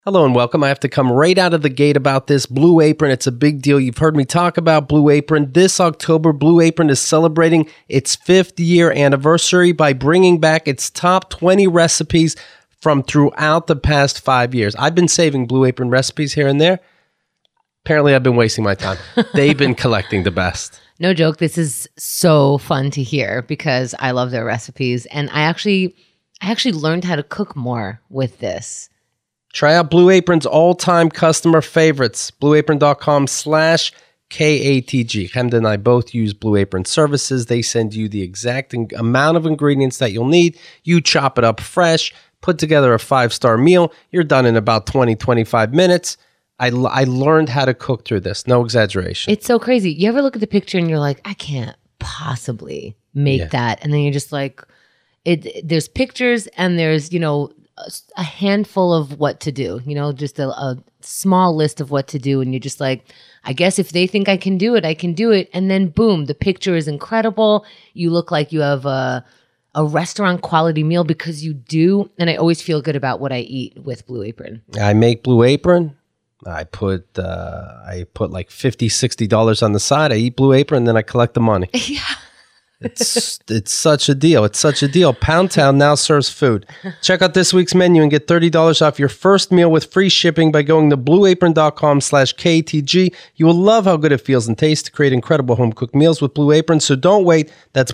Hello and welcome. I have to come right out of the gate about this. Blue Apron, it's a big deal. You've heard me talk about Blue Apron. This October, Blue Apron is celebrating its 5th year anniversary by bringing back its top 20 recipes from throughout the past 5 years. I've been saving Blue Apron recipes here and there. Apparently, I've been wasting my time. They've been collecting the best. No joke. This is so fun to hear because I love their recipes. And I actually learned how to cook more with this. Try out Blue Apron's all-time customer favorites, blueapron.com/KATG. Chemda and I both use Blue Apron services. They send you the exact amount of ingredients that you'll need. You chop it up fresh, put together a 5-star meal. You're done in about 20, 25 minutes. I learned how to cook through this. No exaggeration. It's so crazy. You ever look at the picture and you're like, I can't possibly make that. And then you're just like, there's pictures and there's, a handful of what to do, just a small list of what to do. And you're just like, I guess if they think I can do it, I can do it. And then boom, the picture is incredible. You look like you have a restaurant quality meal because you do. And I always feel good about what I eat with Blue Apron. I make Blue Apron. I put like $50-$60 on the side. I eat Blue Apron and then I collect the money. Yeah. It's such a deal. It's such a deal. Pound Town now serves food. Check out this week's menu and get $30 off your first meal with free shipping by going to blueapron.com/KTG. You will love how good it feels and tastes to create incredible home cooked meals with Blue Apron. So don't wait. That's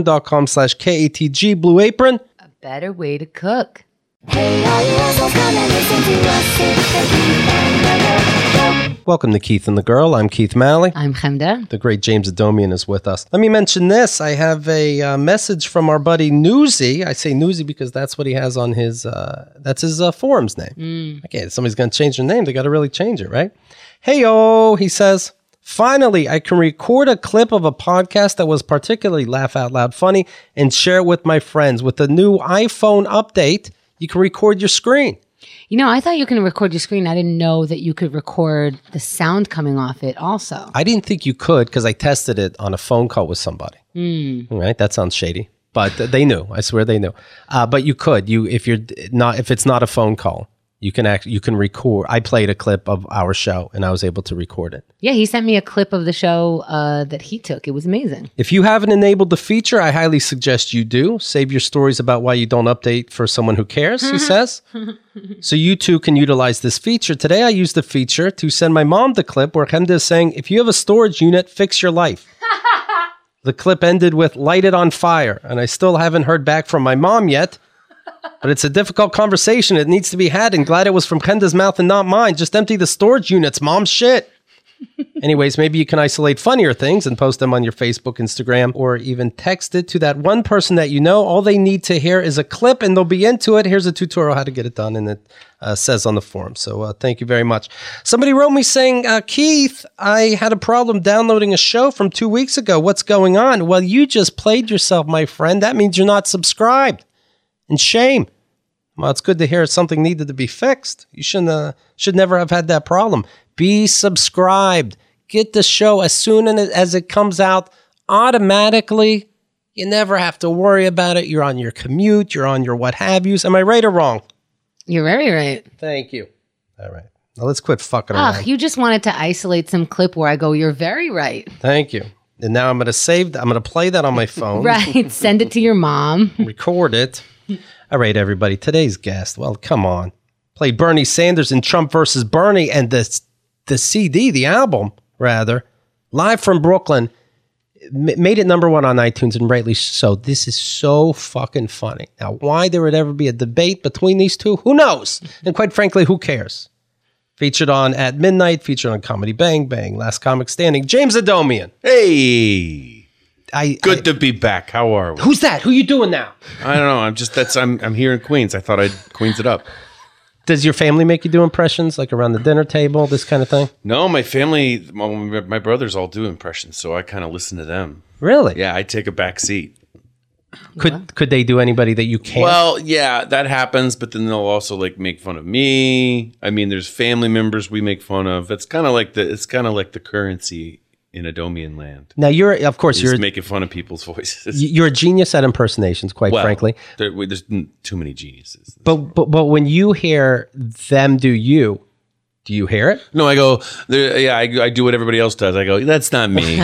blueapron.com/KATG. Blue Apron. A better way to cook. Hey, all you assholes, come and listen to us. It's the Keith and the Girl Show. Welcome to Keith and the Girl. I'm Keith Malley. I'm Chemda. The great James Adomian is with us. Let me mention this. I have a message from our buddy Newsy. I say Newsy because that's what he has on his, that's his forum's name. Okay, if somebody's going to change their name, they got to really change it, right? Hey-o, he says, finally, I can record a clip of a podcast that was particularly laugh out loud funny and share it with my friends. With the new iPhone update, you can record your screen. I thought you can record your screen. I didn't know that you could record the sound coming off it also. I didn't think you could because I tested it on a phone call with somebody. Right? That sounds shady. But they knew. I swear they knew. But you could. If it's not a phone call, you can record. I played a clip of our show and I was able to record it. Yeah, he sent me a clip of the show that he took. It was amazing. If you haven't enabled the feature, I highly suggest you do. Save your stories about why you don't update for someone who cares, he says. So you too can utilize this feature. Today I used the feature to send my mom the clip where Chemda is saying, if you have a storage unit, fix your life. The clip ended with light it on fire. And I still haven't heard back from my mom yet. But it's a difficult conversation. It needs to be had, and glad it was from Chemda's mouth and not mine. Just empty the storage units, mom. Shit. Anyways, maybe you can isolate funnier things and post them on your Facebook, Instagram, or even text it to that one person that you know. All they need to hear is a clip, and they'll be into it. Here's a tutorial how to get it done, and it says on the forum. So thank you very much. Somebody wrote me saying, Keith, I had a problem downloading a show from 2 weeks ago. What's going on? Well, you just played yourself, my friend. That means you're not subscribed. And shame. Well, it's good to hear something needed to be fixed. You should never have had that problem. Be subscribed. Get the show as soon as it comes out automatically. You never have to worry about it. You're on your commute. You're on your what have yous. Am I right or wrong? You're very right. Thank you. All right. Now let's quit fucking around. You just wanted to isolate some clip where I go, you're very right. Thank you. And now I'm going to play that on my phone. Right. Send it to your mom. Record it. All right, everybody. Today's guest, well, come on. Played Bernie Sanders in Trump versus Bernie and the CD, the album, rather, live from Brooklyn. Made it number 1 on iTunes, and rightly so. This is so fucking funny. Now, why there would ever be a debate between these two, who knows? And quite frankly, who cares? Featured on At Midnight, featured on Comedy Bang Bang, Last Comic Standing, James Adomian. Hey. Good to be back. How are we? Who's that? Who you doing now? I don't know. I'm here in Queens. I thought I'd Queens it up. Does your family make you do impressions, like around the dinner table, this kind of thing? No, my family, my brothers all do impressions, so I kind of listen to them. Really? Yeah, I take a back seat. Could they do anybody that you can't? Well, yeah, that happens, but then they'll also make fun of me. I mean, there's family members we make fun of. It's kind of like the currency Adomian land. Now of course, Just making fun of people's voices. you're a genius at impersonations, quite frankly. There's too many geniuses. But when you hear them do you hear it? No, I go, I do what everybody else does. I go, that's not me.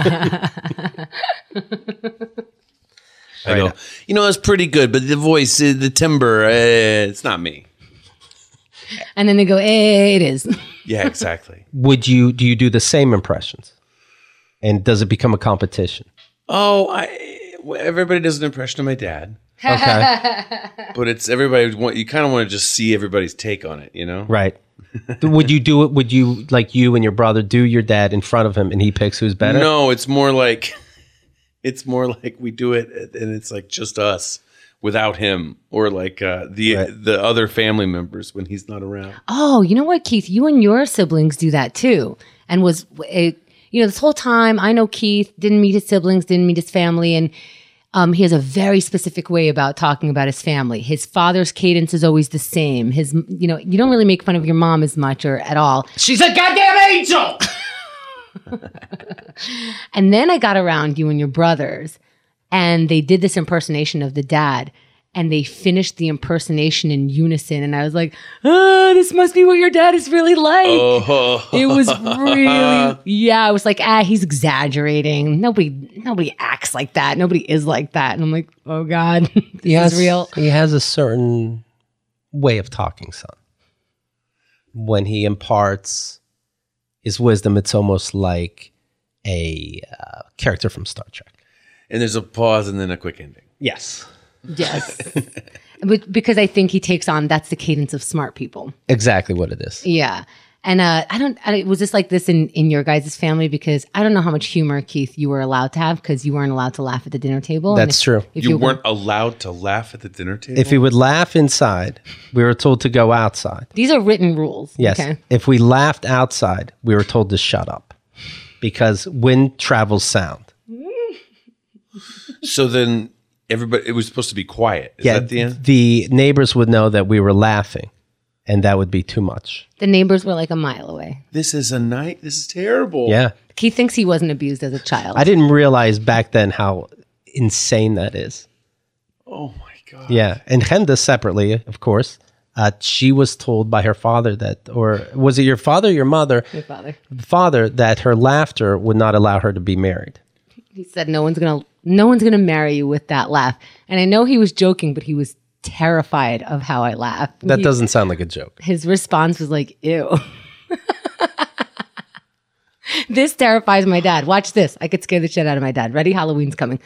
I go, that's pretty good, but the voice, the timbre, it's not me. And then they go, it is. Yeah, exactly. Do you do the same impressions? And does it become a competition? Oh, everybody does an impression of my dad. Okay. But it's everybody, you kind of want to just see everybody's take on it, Right. Would you do it? Would you, like you and your brother, do your dad in front of him and he picks who's better? No, it's more like we do it and it's like just us without him, or like the other family members when he's not around. Oh, you know what, Keith? You and your siblings do that too. And this whole time, I know Keith didn't meet his siblings, didn't meet his family, and he has a very specific way about talking about his family. His father's cadence is always the same. You don't really make fun of your mom as much or at all. She's a goddamn angel! And then I got around you and your brothers, and they did this impersonation of the dad, and they finished the impersonation in unison. And I was like, this must be what your dad is really like. Oh. It was really, I was like, he's exaggerating. Nobody acts like that. Nobody is like that. And I'm like, oh God, this is real. He has a certain way of talking, son. When he imparts his wisdom, it's almost like a character from Star Trek. And there's a pause and then a quick ending. Yes. Yes. But because I think he takes on, that's the cadence of smart people. Exactly what it is. Yeah. And was this like this in your guys' family? Because I don't know how much humor, Keith, you were allowed to have because you weren't allowed to laugh at the dinner table. That's true. If You weren't allowed to laugh at the dinner table? If we would laugh inside, we were told to go outside. These are written rules. Yes. Okay. If we laughed outside, we were told to shut up because wind travels sound. So then it was supposed to be quiet. Is that the end? The neighbors would know that we were laughing, and that would be too much. The neighbors were like a mile away. This is terrible. Yeah. Keith thinks he wasn't abused as a child. I didn't realize back then how insane that is. Oh my God. Yeah. And Henda separately, of course, she was told by her father or was it your father or your mother? Your father. The father, that her laughter would not allow her to be married. He said, no one's gonna marry you with that laugh. And I know he was joking, but he was terrified of how I laugh. That doesn't sound like a joke. His response was like, ew. This terrifies my dad. Watch this. I could scare the shit out of my dad. Ready? Halloween's coming.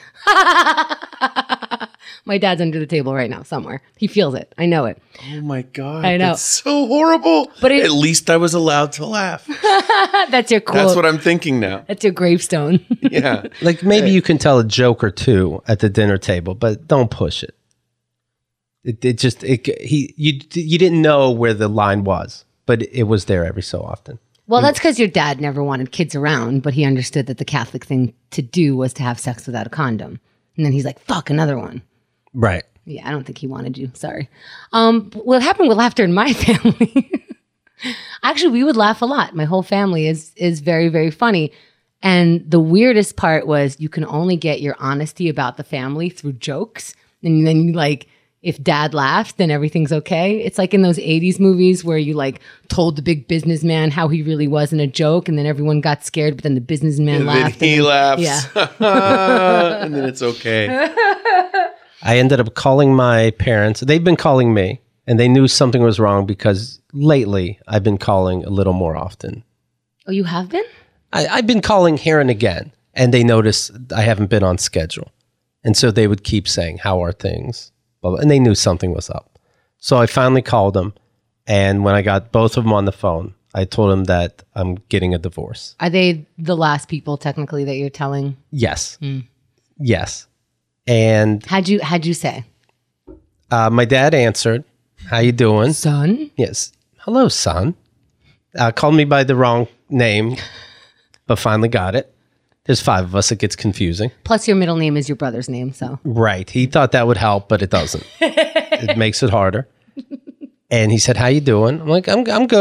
My dad's under the table right now somewhere. He feels it. I know it. Oh my God. I know. That's so horrible. But at least I was allowed to laugh. That's your quote. That's what I'm thinking now. That's your gravestone. Yeah. Like maybe you can tell a joke or two at the dinner table, but don't push it. You didn't know where the line was, but it was there every so often. Well, that's because your dad never wanted kids around, but he understood that the Catholic thing to do was to have sex without a condom. And then he's like, fuck, another one. Right. Yeah, I don't think he wanted you. Sorry. What happened with laughter in my family? Actually, we would laugh a lot. My whole family is very, very funny. And the weirdest part was you can only get your honesty about the family through jokes. And then you like, if dad laughed, then everything's okay. It's like in those 80s movies where you like told the big businessman how he really was in a joke and then everyone got scared, but then the businessman And laughed. then he laughs. Yeah. And then it's okay. I ended up calling my parents. They've been calling me, and they knew something was wrong because lately I've been calling a little more often. Oh, you have been? I've been calling here and again, and they noticed I haven't been on schedule. And so they would keep saying, how are things? Blah, blah, and they knew something was up. So I finally called them, and when I got both of them on the phone, I told them that I'm getting a divorce. Are they the last people technically that you're telling? Yes. Yes. And How'd you say? my dad answered, how you doing? Son? Yes. Hello, son. Called me by the wrong name, but finally got it. There's 5 of us. It gets confusing. Plus your middle name is your brother's name, so. Right. He thought that would help, but it doesn't. It makes it harder. And he said, how you doing? I'm like, I'm good.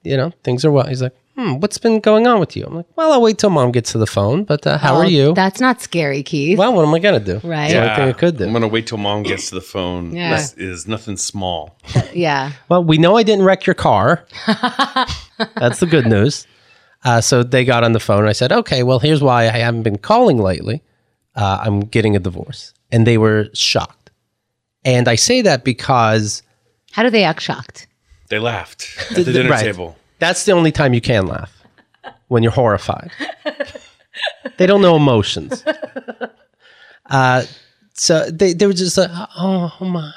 things are well. He's like, what's been going on with you? I'm like, well, I'll wait till mom gets to the phone, but how are you? That's not scary, Keith. Well, what am I going to do? Right. It's the only thing I could do. I'm gonna wait till mom gets to the phone. Yeah. This is nothing small. Yeah. Well, we know I didn't wreck your car. That's the good news. So they got on the phone and I said, okay, well, here's why I haven't been calling lately. I'm getting a divorce. And they were shocked. And I say that because... How do they act shocked? They laughed at the dinner Right. table. That's the only time you can laugh, when you're horrified. They don't know emotions. So they were just like, oh my.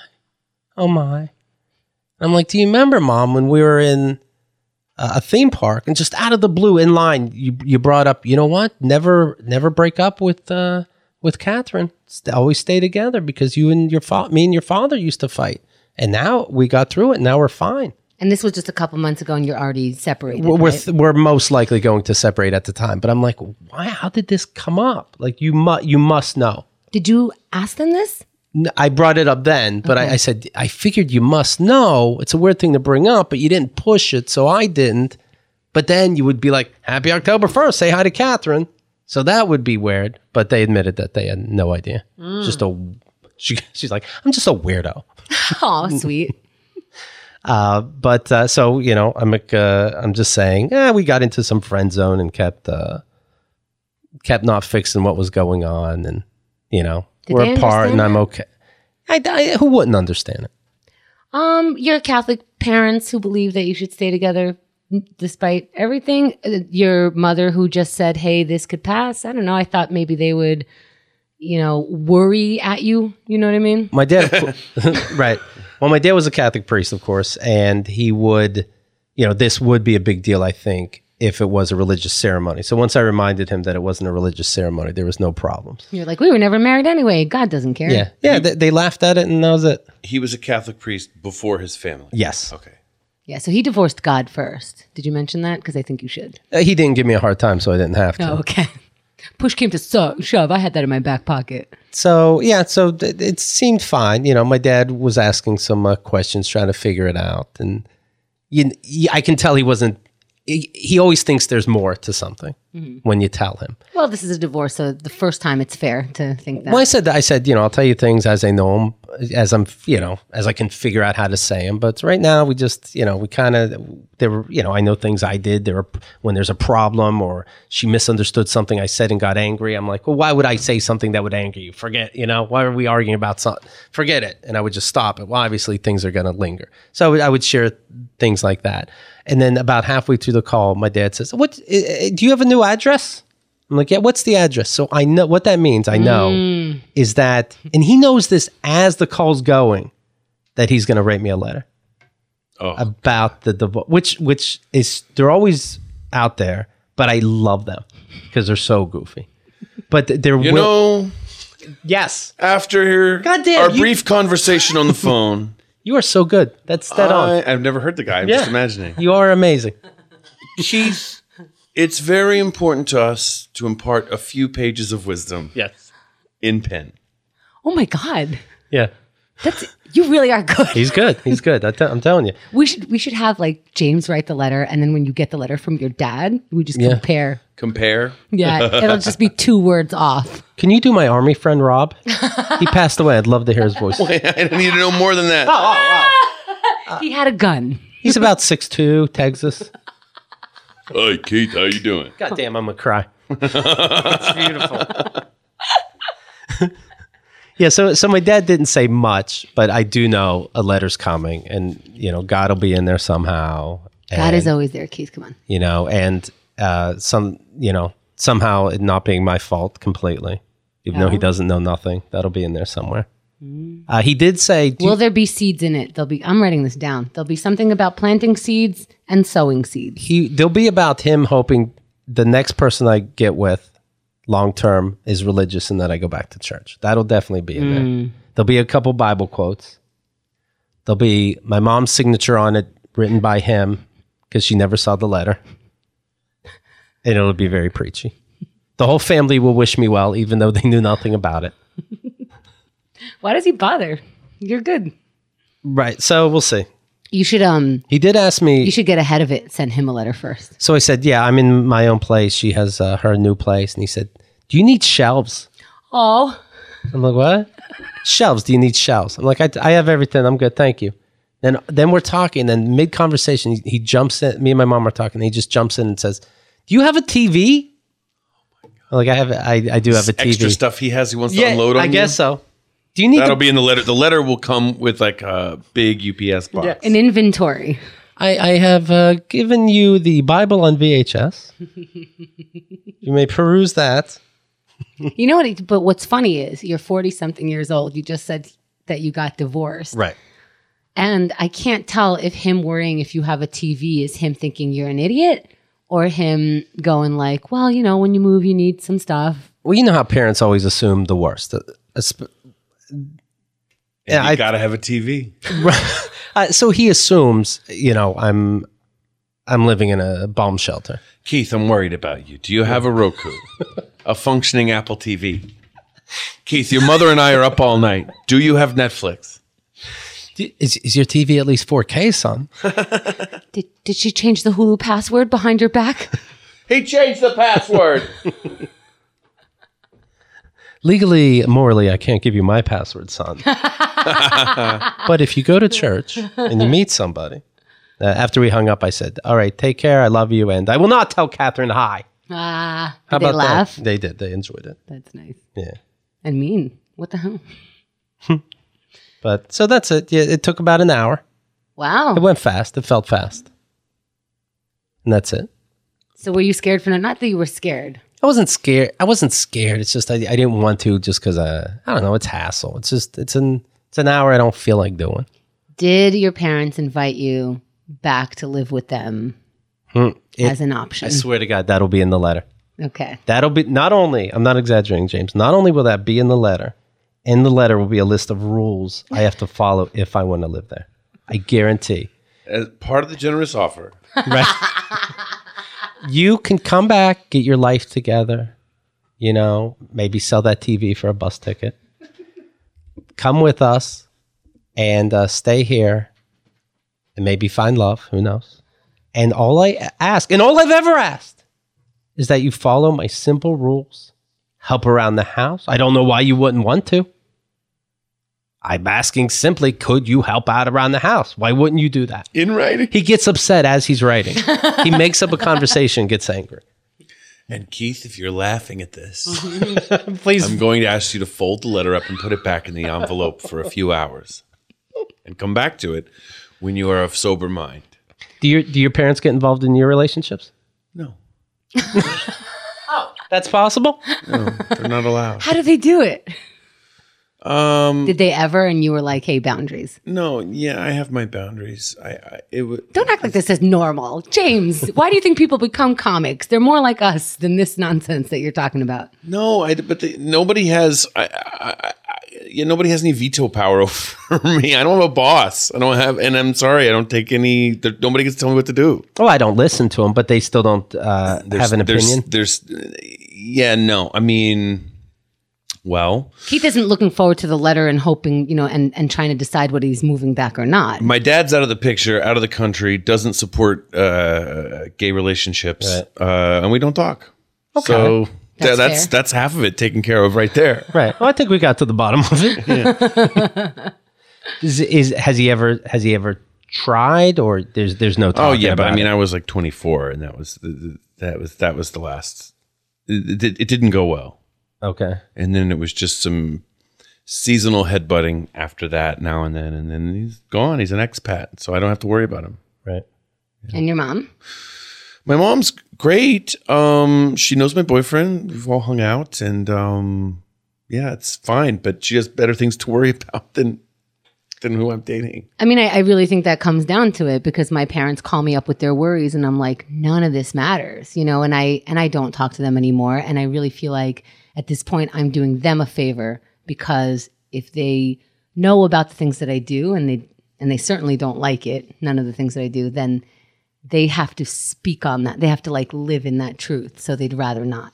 I'm like, do you remember, Mom, when we were in a theme park and just out of the blue in line, you brought up, you know what? Never break up with Catherine. Always stay together because me and your father used to fight. And now we got through it. And now we're fine. And this was just a couple months ago and you're already separated, right? We're most likely going to separate at the time. But I'm like, why? How did this come up? Like, you must know. Did you ask them this? I brought it up then, but Okay. I said, I figured you must know. It's a weird thing to bring up, but you didn't push it, so I didn't. But then you would be like, happy October 1st, say hi to Catherine. So that would be weird. But they admitted that they had no idea. She's like, I'm just a weirdo. Oh, sweet. So, I'm just saying, we got into some friend zone and kept not fixing what was going on. And, Did we're they apart and understand I'm okay. Who wouldn't understand it? You're Catholic parents who believe that you should stay together despite everything. Your mother who just said, hey, this could pass. I don't know. I thought maybe they would, worry at you. You know what I mean? My dad, right. Well, my dad was a Catholic priest, of course, and he would, this would be a big deal, I think, if it was a religious ceremony. So once I reminded him that it wasn't a religious ceremony, there was no problems. You're like, we were never married anyway. God doesn't care. Yeah. Yeah. They laughed at it and that was it. He was a Catholic priest before his family. Yes. Okay. Yeah. So he divorced God first. Did you mention that? Because I think you should. He didn't give me a hard time, so I didn't have to. Oh, okay. Push came to shove. I had that in my back pocket. So, yeah, it seemed fine. My dad was asking some questions, trying to figure it out. And I can tell he wasn't, he always thinks there's more to something when you tell him. Well, this is a divorce, so the first time it's fair to think that. Well, I said, I'll tell you things as I know them, as I'm, as I can figure out how to say them. But right now, we just, we kind of, there were, I know things I did. When there's a problem or she misunderstood something I said and got angry, I'm like, well, why would I say something that would anger you? Forget, why are we arguing about something? Forget it. And I would just stop it. Well, obviously, things are going to linger. So I would share things like that. And then about halfway through the call, my dad says, "What? Do you have a new address?" I'm like, "Yeah, what's the address?" So I know what that means. I know is that, and he knows this as the call's going, that he's going to write me a letter about the divorce, which is, they're always out there, but I love them because they're so goofy. But they're yes. After our brief conversation on the phone. You are so good. That's dead on. I've never heard the guy. I'm just imagining. You are amazing. Keith, it's very important to us to impart a few pages of wisdom in pen. Oh my God. Yeah. You really are good. He's good. He's good. I'm telling you. We should have like James write the letter, and then when you get the letter from your dad, we just compare. Compare? Yeah, it'll just be 2 words off. Can you do my army friend Rob? He passed away. I'd love to hear his voice. I need to know more than that. He had a gun. He's about 6'2", Texas. Hi, Keith. How you doing? God damn, I'm going to cry. It's beautiful. Yeah, so my dad didn't say much, but I do know a letter's coming, and God will be in there somehow. God is always there, Keith. Come on. And somehow it not being my fault completely, even though he doesn't know nothing. That'll be in there somewhere. He did say, will there be seeds in it? I'm writing this down. There'll be something about planting seeds and sowing seeds. There'll be about him hoping the next person I get with long term is religious and that I go back to church. That'll definitely be in there. There'll be a couple Bible quotes. There'll be my mom's signature on it, written by him, because she never saw the letter. And it'll be very preachy. The whole family will wish me well, even though they knew nothing about it. Why does he bother? You're good. Right. So we'll see. You should He did ask me. you should get ahead of it. Send him a letter first. So I said, yeah, I'm in my own place. She has her new place. And he said, do you need shelves? Oh, I'm like, what? Shelves. Do you need shelves? I'm like, I have everything. I'm good. Thank you. Then we're talking. Then mid conversation, he jumps in. Me and my mom are talking. And he just jumps in and says, do you have a TV? I'm like, I do have a TV. Extra stuff he has. He wants to unload on I you? guess so. Do you need That'll be in the letter. The letter will come with like a big UPS box. an inventory. I have given you the Bible on VHS. You may peruse that. You know what? But what's funny is you're 40-something years old. You just said that you got divorced. Right. And I can't tell if him worrying if you have a TV is him thinking you're an idiot or him going like, well, you know, when you move, you need some stuff. Well, you know how parents always assume the worst. You got to have a TV. So he assumes, you know, I'm living in a bomb shelter. Keith, I'm worried about you. Do you have a Roku? A functioning Apple TV? Keith, your mother and I are up all night. Do you have Netflix? Is your TV at least 4K, son? Did she change the Hulu password behind your back? He changed the password. Legally, morally, I can't give you my password, son. But if you go to church and you meet somebody, after we hung up, I said, all right, take care. I love you. And I will not tell Catherine hi. Did they laugh? That? They did. They enjoyed it. That's nice. Yeah. And mean. What the hell? But so that's it. Yeah, it took about an hour. Wow. It went fast. It felt fast. And that's it. So were you scared for not that you were scared? I wasn't scared. It's just I didn't want to just because I don't know. It's hassle. It's just it's an hour I don't feel like doing. Did your parents invite you back to live with them as an option? I swear to God, that'll be in the letter. Okay. That'll be not only. I'm not exaggerating, James. Not only will that be in the letter. In the letter will be a list of rules I have to follow if I want to live there. I guarantee. As part of the generous offer. Right. You can come back, get your life together, you know, maybe sell that TV for a bus ticket. Come with us and stay here and maybe find love. Who knows? And all I ask, and all I've ever asked, is that you follow my simple rules. Help around the house. I don't know why you wouldn't want to. I'm asking simply, could you help out around the house? Why wouldn't you do that? In writing. He gets upset as he's writing. He makes up a conversation, gets angry. And Keith, if you're laughing at this, Please. I'm going to ask you to fold the letter up and put it back in the envelope for a few hours. And come back to it when you are of sober mind. Do your parents get involved in your relationships? No. That's possible? No, they're not allowed. How do they do it? Did they ever? And you were like, "Hey, boundaries." No, yeah, I have my boundaries. Don't act like this is normal, James. Why do you think people become comics? They're more like us than this nonsense that you're talking about. No, nobody has. Nobody has any veto power over me. I don't have a boss. I don't have, and I'm sorry, I don't take any. Nobody gets to tell me what to do. Oh, I don't listen to them, but they still don't have an opinion. No. I mean, well, Keith isn't looking forward to the letter and hoping, and trying to decide whether he's moving back or not. my dad's out of the picture, out of the country, doesn't support gay relationships, Right. and we don't talk. Okay. So That's fair. that's half of it taken care of right there. Right. Well, I think we got to the bottom of it. Has he ever tried, or there's no talking Oh yeah, but I about mean, it? I was like 24, and that was the last. It didn't go well, Okay. and then it was just some seasonal headbutting after that, now and then he's gone. He's an expat, so I don't have to worry about him. Right. And your mom? My mom's great. She knows my boyfriend. We've all hung out, and yeah, it's fine. But she has better things to worry about than who I'm dating. I mean, I really think that comes down to it because my parents call me up with their worries and I'm like, none of this matters, and I don't talk to them anymore. And I really feel like at this point I'm doing them a favor because if they know about the things that I do and they certainly don't like it, none of the things that I do, then they have to speak on that. They have to live in that truth. So they'd rather not.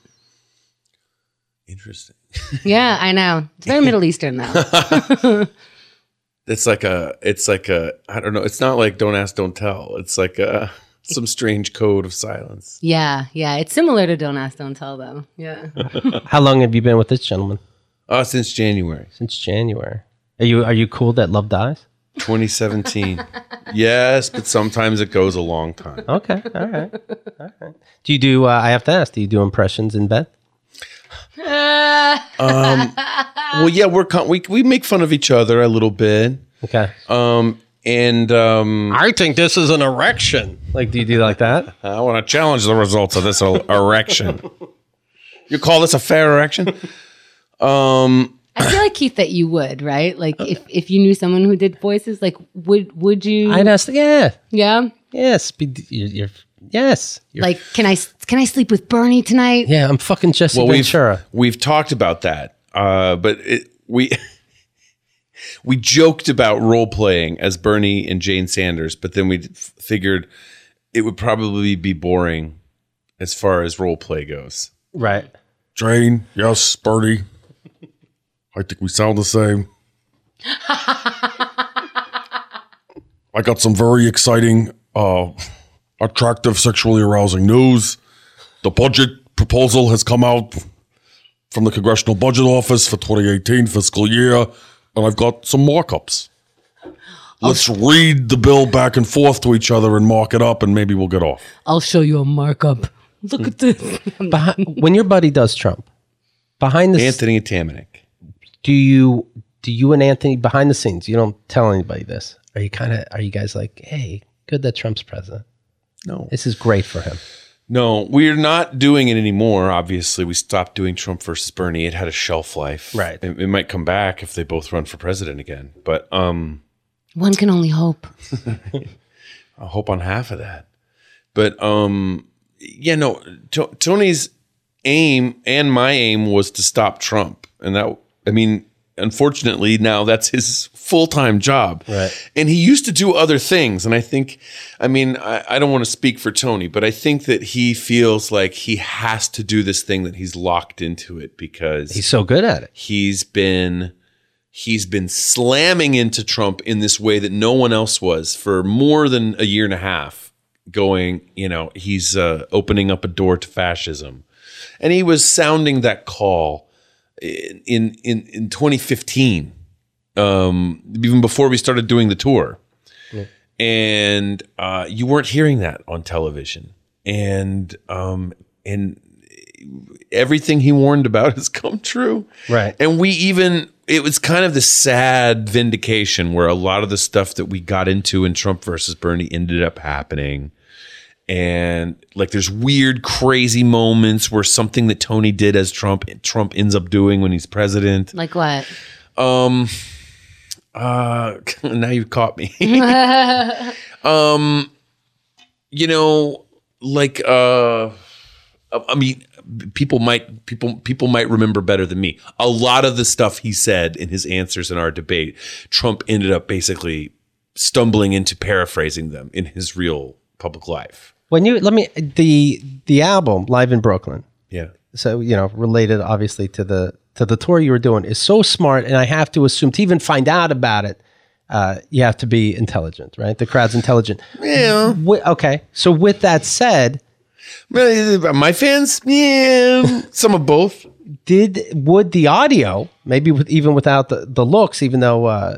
Interesting. Yeah, I know. It's very Middle Eastern though. it's like a I don't know. It's not like don't ask, don't tell. It's like some strange code of silence. Yeah. It's similar to Don't Ask, Don't Tell, though. Yeah. How long have you been with this gentleman? Since January Since January. Are you cool that love dies? 2017. Yes, but sometimes it goes a long time. Okay. All right. Do you do, I have to ask, do you do impressions in bed? Well, yeah, we make fun of each other a little bit. Okay. I I think this is an erection. Like, do you do like that? want to challenge the results of this erection. You call this a fair erection? I feel like, Keith, that you would, right? Like, if you knew someone who did voices, like, would you? I'd ask, yeah. Yeah? Yes. Yes. Like, can I sleep with Bernie tonight? Yeah, I'm fucking Jesse Ventura. We've talked about that, but we joked about role playing as Bernie and Jane Sanders, but then we figured it would probably be boring as far as role play goes. Right. Jane, yes, Bernie. I think we sound the same. I got some very exciting, attractive, sexually arousing news. The budget proposal has come out from the Congressional Budget Office for 2018 fiscal year, and I've got some markups. Let's read the bill back and forth to each other and mark it up, and maybe we'll get off. I'll show you a markup. Look at this. When your buddy does Trump, behind the Anthony Tamanik. do you and Anthony behind the scenes, you don't tell anybody this? Are you guys like, hey, good that Trump's president? No. This is great for him. No, we're not doing it anymore. Obviously, we stopped doing Trump versus Bernie. It had a shelf life. Right. It might come back if they both run for president again. But One can only hope. I'll hope on half of that. But Tony's aim and my aim was to stop Trump. And that, I mean, unfortunately, now that's his full-time job. Right. And he used to do other things. And I think, I don't want to speak for Tony, but I think that he feels like he has to do this thing, that he's locked into it because He's so good at it. he's been slamming into Trump in this way that no one else was for more than a year and a half, going, he's opening up a door to fascism. And he was sounding that call in 2015, even before we started doing the tour. Yeah. And you weren't hearing that on television. And everything he warned about has come true. Right. And it was kind of the sad vindication where a lot of the stuff that we got into in Trump versus Bernie ended up happening. And like, there's weird, crazy moments where something that Tony did as Trump ends up doing when he's president. Like what? Now you've caught me. People might remember better than me. A lot of the stuff he said in his answers in our debate, Trump ended up basically stumbling into paraphrasing them in his real public life. The album Live in Brooklyn. Yeah. So, related obviously to the tour you were doing is so smart. And I have to assume to even find out about it, you have to be intelligent, right? The crowd's intelligent. Yeah. Okay. So with that said, my fans, yeah, some of both. Would the audio, maybe even without the looks, even though,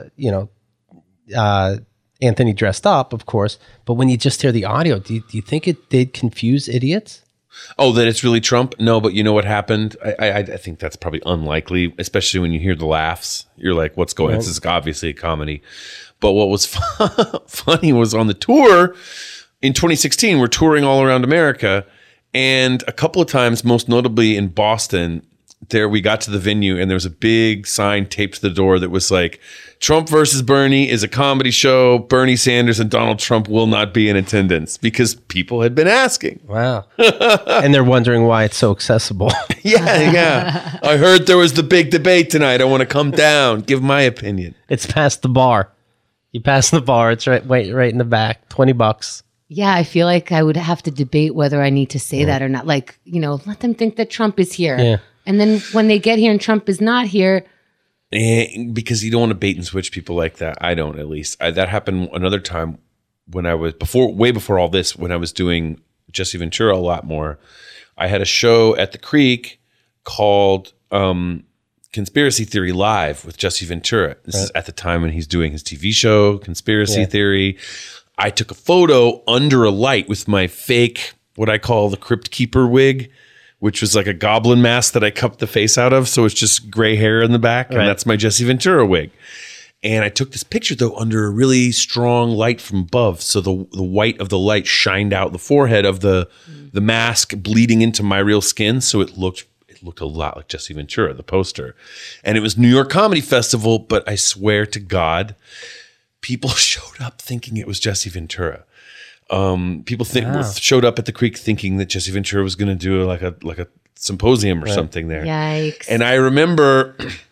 Anthony dressed up, of course, but when you just hear the audio, do you think it did confuse idiots? Oh, that it's really Trump? No, but you know what happened? I think that's probably unlikely, especially when you hear the laughs. You're like, what's going on? This is obviously a comedy. But what was funny was on the tour in 2016, we're touring all around America. And a couple of times, most notably in Boston, we got to the venue and there was a big sign taped to the door that was like, Trump versus Bernie is a comedy show. Bernie Sanders and Donald Trump will not be in attendance, because people had been asking. Wow. And they're wondering why it's so accessible. Yeah. I heard there was the big debate tonight. I want to come down, give my opinion. It's past the bar. You pass the bar. It's right in the back. $20. Yeah, I feel like I would have to debate whether I need to say that or not. Like, let them think that Trump is here. Yeah. And then when they get here and Trump is not here, Because you don't want to bait and switch people like that. I don't, at least. That happened another time when I was way before all this, when I was doing Jesse Ventura a lot more. I had a show at the Creek called Conspiracy Theory Live with Jesse Ventura. This is at the time when he's doing his TV show, Conspiracy Theory. I took a photo under a light with my fake, what I call the Crypt Keeper wig, which was like a goblin mask that I cupped the face out of. So it's just gray hair in the back. And that's my Jesse Ventura wig. And I took this picture, though, under a really strong light from above. So the white of the light shined out the forehead of the mask, bleeding into my real skin. So it looked a lot like Jesse Ventura, the poster. And it was New York Comedy Festival, but I swear to God, people showed up thinking it was Jesse Ventura. People showed up at the Creek thinking that Jesse Ventura was going to do like a symposium or something there. Yikes. And I remember,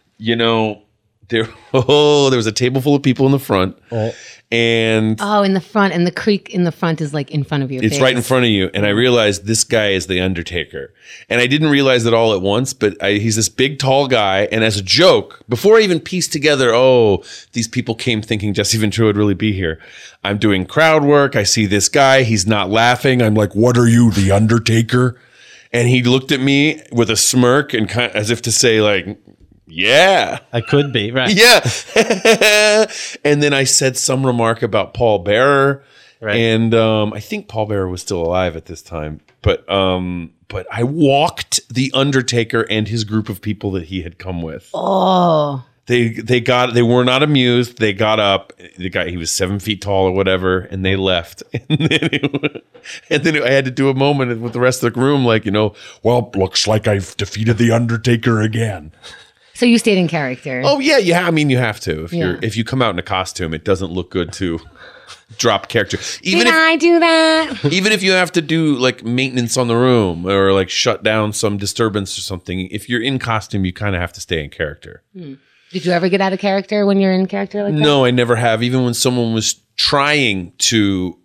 there was a table full of people in the front, and in the front, and the Creek in the front is like in front of your face. It's right in front of you. And I realized this guy is the Undertaker. And I didn't realize it all at once, but he's this big, tall guy. And as a joke, before I even pieced together, these people came thinking Jesse Ventura would really be here. I'm doing crowd work. I see this guy. He's not laughing. I'm like, what are you, the Undertaker? And he looked at me with a smirk and kind of, as if to say, like, yeah, I could be, right? Yeah. And then I said some remark about Paul Bearer. Right. And I think Paul Bearer was still alive at this time. But I walked the Undertaker and his group of people that he had come with. Oh. They were not amused. They got up. He was 7 feet tall or whatever, and they left. And then I had to do a moment with the rest of the room, like, well, looks like I've defeated the Undertaker again. So you stayed in character. Oh yeah. I mean, you have to. If you come out in a costume, it doesn't look good to drop character. Did I do that? Even if you have to do like maintenance on the room or like shut down some disturbance or something, if you're in costume, you kind of have to stay in character. Did you ever get out of character when you're in character like that? No, I never have. Even when someone was trying to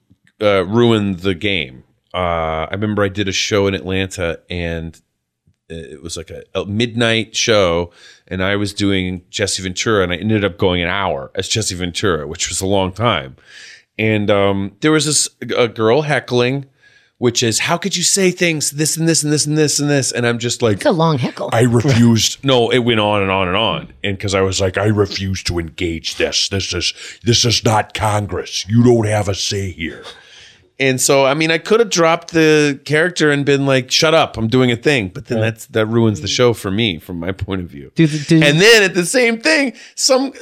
ruin the game. I remember I did a show in Atlanta, and it was like a midnight show, and I was doing Jesse Ventura, and I ended up going an hour as Jesse Ventura, which was a long time. And there was a girl heckling, which is, how could you say things, this and this and this and this and this? And I'm just like, it's a long heckle. I refused. No, it went on and on and on. And because I was like, I refuse to engage this. This is not Congress. You don't have a say here. And so, I mean, I could have dropped the character and been like, shut up, I'm doing a thing. But then that ruins the show for me, from my point of view. And then at the same thing, some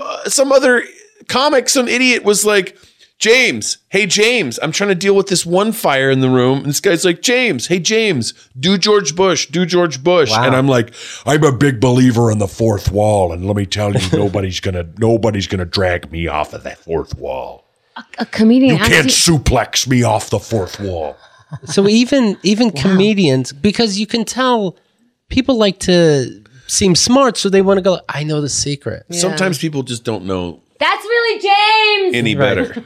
other comic, some idiot was like, James, hey, James, I'm trying to deal with this one fire in the room. And this guy's like, James, hey, James, do George Bush. Wow. And I'm like, I'm a big believer in the fourth wall. And let me tell you, nobody's gonna drag me off of that fourth wall. A comedian. You can't suplex me off the fourth wall. So even comedians, because you can tell people like to seem smart, so they want to go, I know the secret. Yeah. Sometimes people just don't know. That's really James. Any better.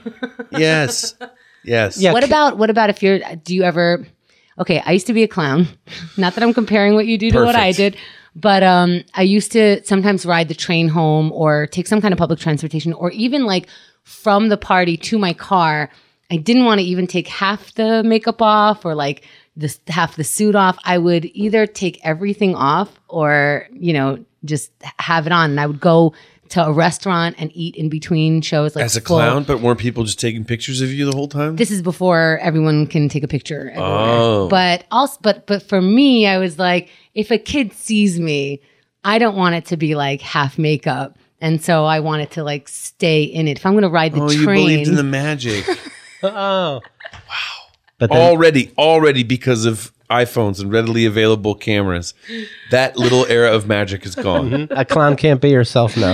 Yes. Yeah. What about if do you ever, okay, I used to be a clown. Not that I'm comparing what you do to what I did, but I used to sometimes ride the train home or take some kind of public transportation, or even like from the party to my car. I didn't want to even take half the makeup off or like half the suit off. I would either take everything off or, just have it on. And I would go to a restaurant and eat in between shows. Like as a clown, but weren't people just taking pictures of you the whole time? This is before everyone can take a picture everywhere. Oh. But for me, I was like, if a kid sees me, I don't want it to be like half makeup. And so I wanted to like stay in it. If I'm going to ride the train. You believed in the magic. Oh. Wow. But then, already because of iPhones and readily available cameras, that little era of magic is gone. Mm-hmm. A clown can't be yourself now.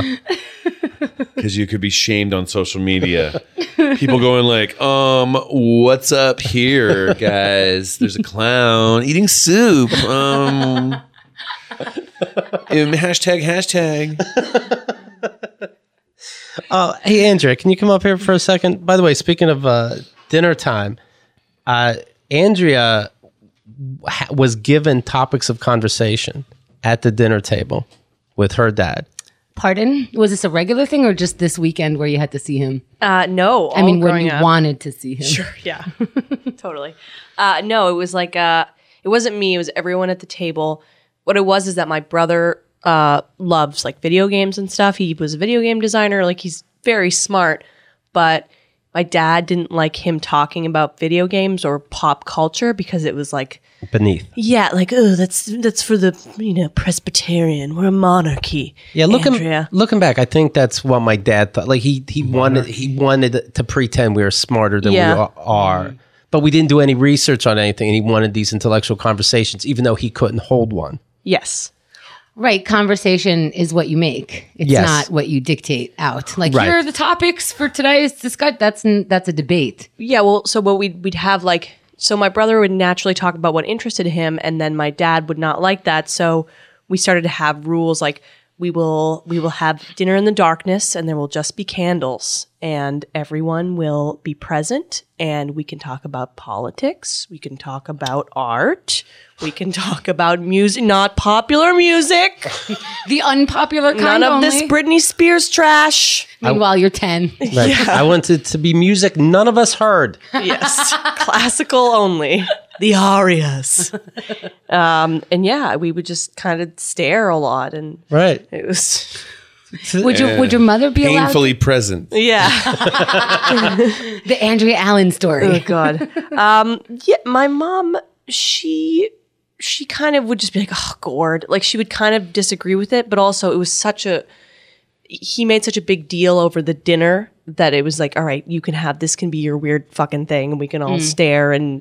Because you could be shamed on social media. People going like, what's up here, guys? There's a clown eating soup. Hashtag. Hey, Andrea, can you come up here for a second? By the way, speaking of dinner time, Andrea was given topics of conversation at the dinner table with her dad. Pardon? Was this a regular thing or just this weekend where you had to see him? No. I mean, when growing you up. wanted to see him. Sure, yeah. Totally. No, it was like, it wasn't me, it was everyone at the table. What it was is that my brother loves like video games and stuff. He was a video game designer, like he's very smart, but my dad didn't like him talking about video games or pop culture because it was like, Beneath. yeah, like, oh, that's for the, Presbyterian. We're a monarchy. Yeah, Andrea. looking back, I think that's what my dad thought. Like he wanted to pretend we were smarter than Yeah. we are. But we didn't do any research on anything, and he wanted these intellectual conversations, even though he couldn't hold one. Yes. Right. Conversation is what you make. It's Yes. not what you dictate out. Like, Right. here are the topics for today's discussion. That's a debate. Yeah, well, so what we'd have like, so my brother would naturally talk about what interested him, and then my dad would not like that. So we started to have rules like we will have dinner in the darkness, and there will just be candles, and everyone will be present, and we can talk about politics, we can talk about art, we can talk about music, not popular music, The unpopular kind none of only. this Britney Spears trash. Meanwhile, you're 10. Right. I wanted to be music none of us heard. Yes, classical only. The arias. And yeah, we would just kind of stare a lot, and Right. it was Would your mother be allowed? Painfully present. yeah. The Andrea Allen story. Oh God. Yeah, my mom, she kind of would just be like, oh, Gord. Like she would kind of disagree with it, but also it was he made such a big deal over the dinner that it was like, all right, you can have, this can be your weird fucking thing, and we can all stare and,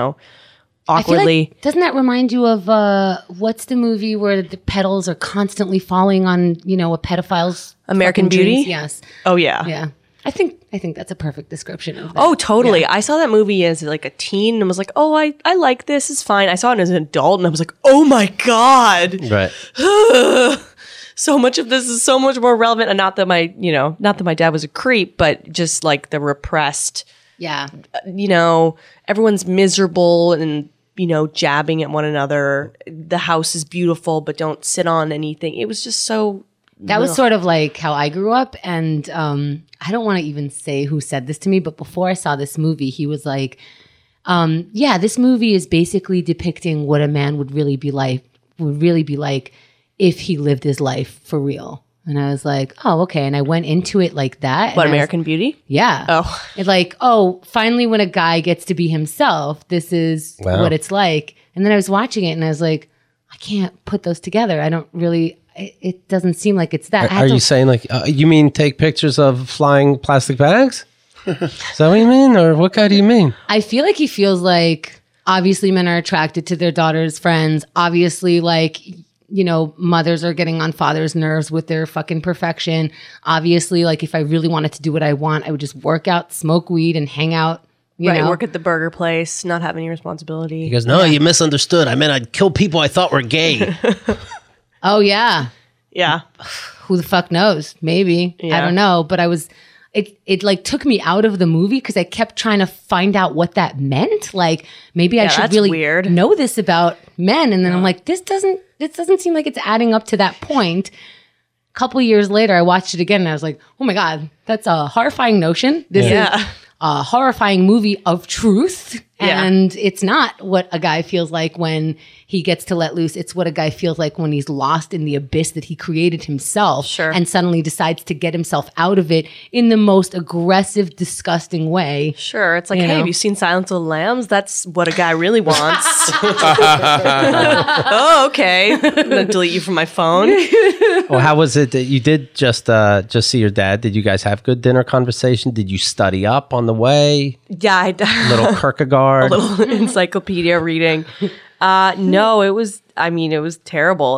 I feel awkwardly. like, doesn't that remind you of what's the movie where the petals are constantly falling on a pedophile's American fucking Beauty? dreams? Yes. Oh yeah. Yeah. I think that's a perfect description of that. Oh, totally. I saw that movie as like a teen and was like, oh, I like this. It's fine. I saw it as an adult and I was like, oh my God. Right. So much of this is so much more relevant. And not that my dad was a creep, but just like the repressed, Yeah. Everyone's miserable and, jabbing at one another. The house is beautiful, but don't sit on anything. It was just so. That was sort of like how I grew up. And I don't want to even say who said this to me, but before I saw this movie, he was like, this movie is basically depicting what a man would really be like if he lived his life for real. And I was like, oh, okay. And I went into it like that. But and American Beauty? Yeah. Oh. It's like, finally when a guy gets to be himself, this is Wow. what it's like. And then I was watching it and I was like, I can't put those together. I don't really, it doesn't seem like it's that. I had Are to- you saying like, you mean take pictures of flying plastic bags? Is that what you mean? Or what guy do you mean? I feel like he feels like obviously men are attracted to their daughter's friends. Obviously, like, mothers are getting on fathers' nerves with their fucking perfection. Obviously, like if I really wanted to do what I want, I would just work out, smoke weed, and hang out. You know? Work at the burger place, not have any responsibility. He goes, no, you misunderstood. I meant I'd kill people I thought were gay. Oh yeah. Yeah. Who the fuck knows? Maybe. I Yeah. don't know. But it like took me out of the movie because I kept trying to find out what that meant. Like maybe I Yeah, should that's really weird. know this about men. And then I'm like, this doesn't seem like it's adding up to that point. A couple years later, I watched it again and I was like, oh my God, that's a horrifying notion. This Yeah. is a horrifying movie of truth. Yeah. And it's not what a guy feels like when he gets to let loose. It's what a guy feels like when he's lost in the abyss that he created himself Sure. and suddenly decides to get himself out of it in the most aggressive, disgusting way. Sure. It's like, You hey, know? have you seen Silence of the Lambs? That's what a guy really wants. Oh, okay. I'm going to delete you from my phone. Well, how was it that you did just see your dad? Did you guys have good dinner conversation? Did you study up on the way? Yeah, I Little Kierkegaard? little encyclopedia reading. No, it was terrible.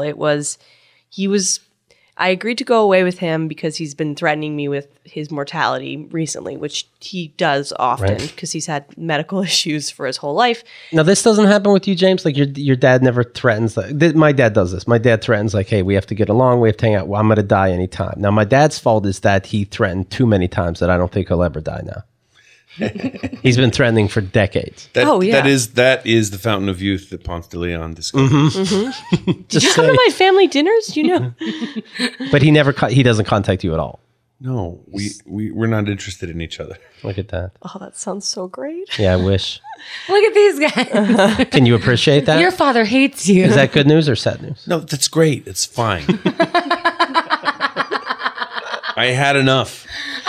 I agreed to go away with him because he's been threatening me with his mortality recently, which he does often because he's had medical issues for his whole life. Now, this doesn't happen with you, James? Like your dad never threatens. My dad does this. My dad threatens like, hey, we have to get along. We have to hang out. Well, I'm going to die anytime. Now, my dad's fault is that he threatened too many times that I don't think he'll ever die now. He's been threatening for decades. That is the fountain of youth that Ponce de Leon discovered. Did you come to my family dinners? You know. But he doesn't contact you at all. No, we're not interested in each other. Look at that. Oh, that sounds so great. Yeah, I wish. Look at these guys. Can you appreciate that? Your father hates you. Is that good news or sad news? No, that's great. It's fine. I had enough.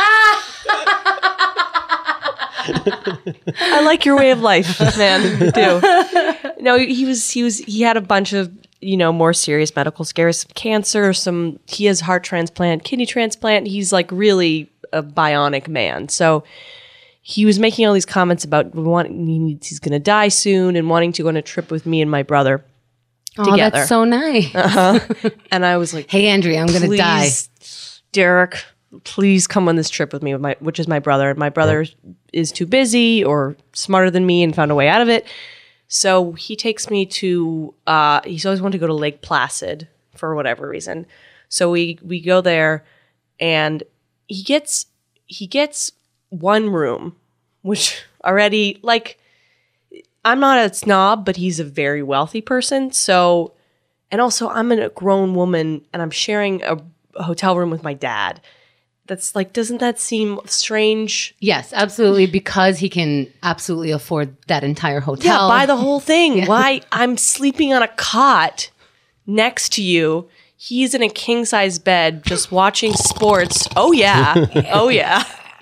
I like your way of life, man. I do. No, he had a bunch of, more serious medical scares, cancer, he has heart transplant, kidney transplant. He's like really a bionic man. So he was making all these comments about he's going to die soon and wanting to go on a trip with me and my brother together. That's so nice. And I was like, hey, Andrea, I'm going to die. Derek, please come on this trip with me, which is my brother. And my brother is too busy or smarter than me and found a way out of it. So he takes me to, he's always wanted to go to Lake Placid for whatever reason. So we go there and he gets one room, which already, like, I'm not a snob, but he's a very wealthy person. So, and also I'm a grown woman and I'm sharing a hotel room with my dad. That's like, doesn't that seem strange? Yes, absolutely, because he can absolutely afford that entire hotel. Yeah, buy the whole thing. Yeah. Why? I'm sleeping on a cot next to you. He's in a king-size bed just watching sports. Oh, yeah. Oh, yeah.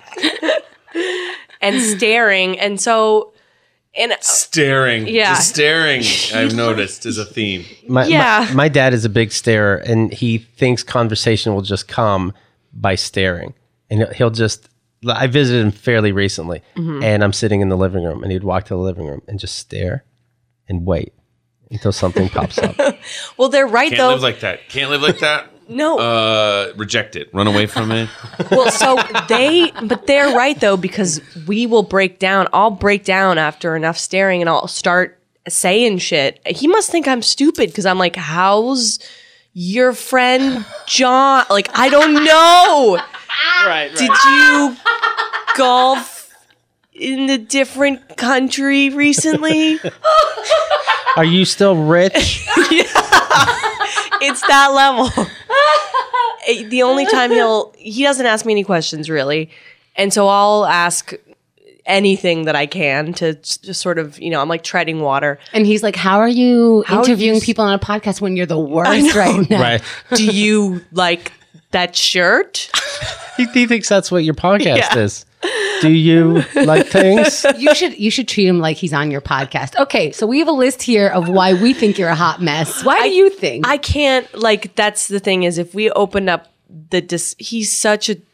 And staring. And so... Staring. Yeah. Just staring, I've noticed, is a theme. My dad is a big starer, and he thinks conversation will just come by staring. And he'll just... I visited him fairly recently, and I'm sitting in the living room, and he'd walk to the living room and just stare and wait until something pops up. Well, they're right, Can't though. live like that. Can't live like that. No. Reject it. Run away from it. Well, but they're right, though, because we will break down. I'll break down after enough staring, and I'll start saying shit. He must think I'm stupid because I'm like, how's your friend John? Like, I don't know. Right. Did you golf in a different country recently? Are you still rich? It's that level. The only time he doesn't ask me any questions really. And so I'll ask anything that I can to just sort of, I'm like treading water. And he's like, how are you How are interviewing you people on a podcast when you're the worst right now? Right. Do you like that shirt? He thinks that's what your podcast is. Do you like things? You should treat him like he's on your podcast. Okay, so we have a list here of why we think you're a hot mess. Why do you think? I can't, that's the thing is if we open up he's such a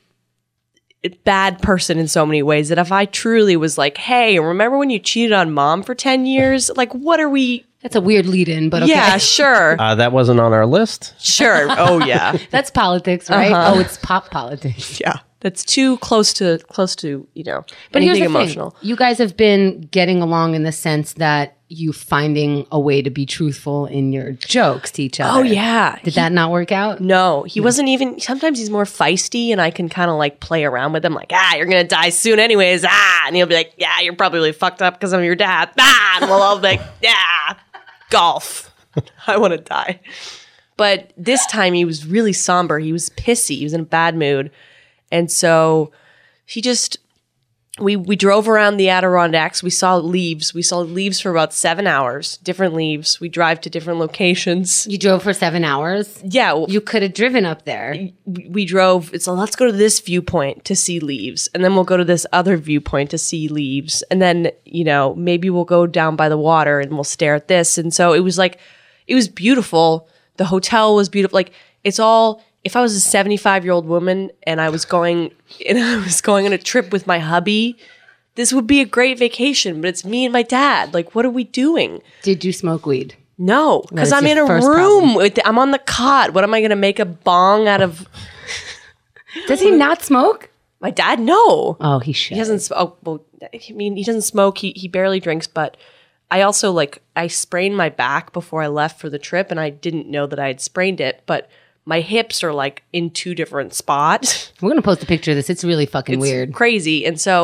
bad person in so many ways that if I truly was like, hey, remember when you cheated on mom for 10 years? Like, what are we? That's a weird lead-in, but okay. Yeah, sure. That wasn't on our list. Sure. Oh, yeah. That's politics, right? Oh, it's pop politics. Yeah. That's too close to But anything here's the emotional. thing. You guys have been getting along in the sense that you finding a way to be truthful in your jokes to each other. Oh, yeah. Did that not work out? No, he wasn't even, sometimes he's more feisty and I can kind of like play around with him like, you're going to die soon anyways. And he'll be like, yeah, you're probably really fucked up because I'm your dad. And we'll all be like, yeah, golf. I want to die. But this time he was really somber. He was pissy. He was in a bad mood. And so he just, we drove around the Adirondacks. We saw leaves. We saw leaves for about 7 hours, different leaves. We drive to different locations. You drove for 7 hours? Yeah. You could have driven up there. We drove, so let's go to this viewpoint to see leaves. And then we'll go to this other viewpoint to see leaves. And then, maybe we'll go down by the water and we'll stare at this. And so it was beautiful. The hotel was beautiful. Like, it's all... If I was a 75-year-old woman and I was going on a trip with my hubby, this would be a great vacation, but it's me and my dad. Like, what are we doing? Did you smoke weed? No, because I'm in a first room. I'm on the cot. What am I going to make a bong out of? Does he not smoke? My dad? No. Oh, he should. He doesn't smoke. Well, he doesn't smoke. He barely drinks, but I also, I sprained my back before I left for the trip, and I didn't know that I had sprained it, but my hips are in two different spots. We're going to post a picture of this. It's really fucking weird. Crazy. And so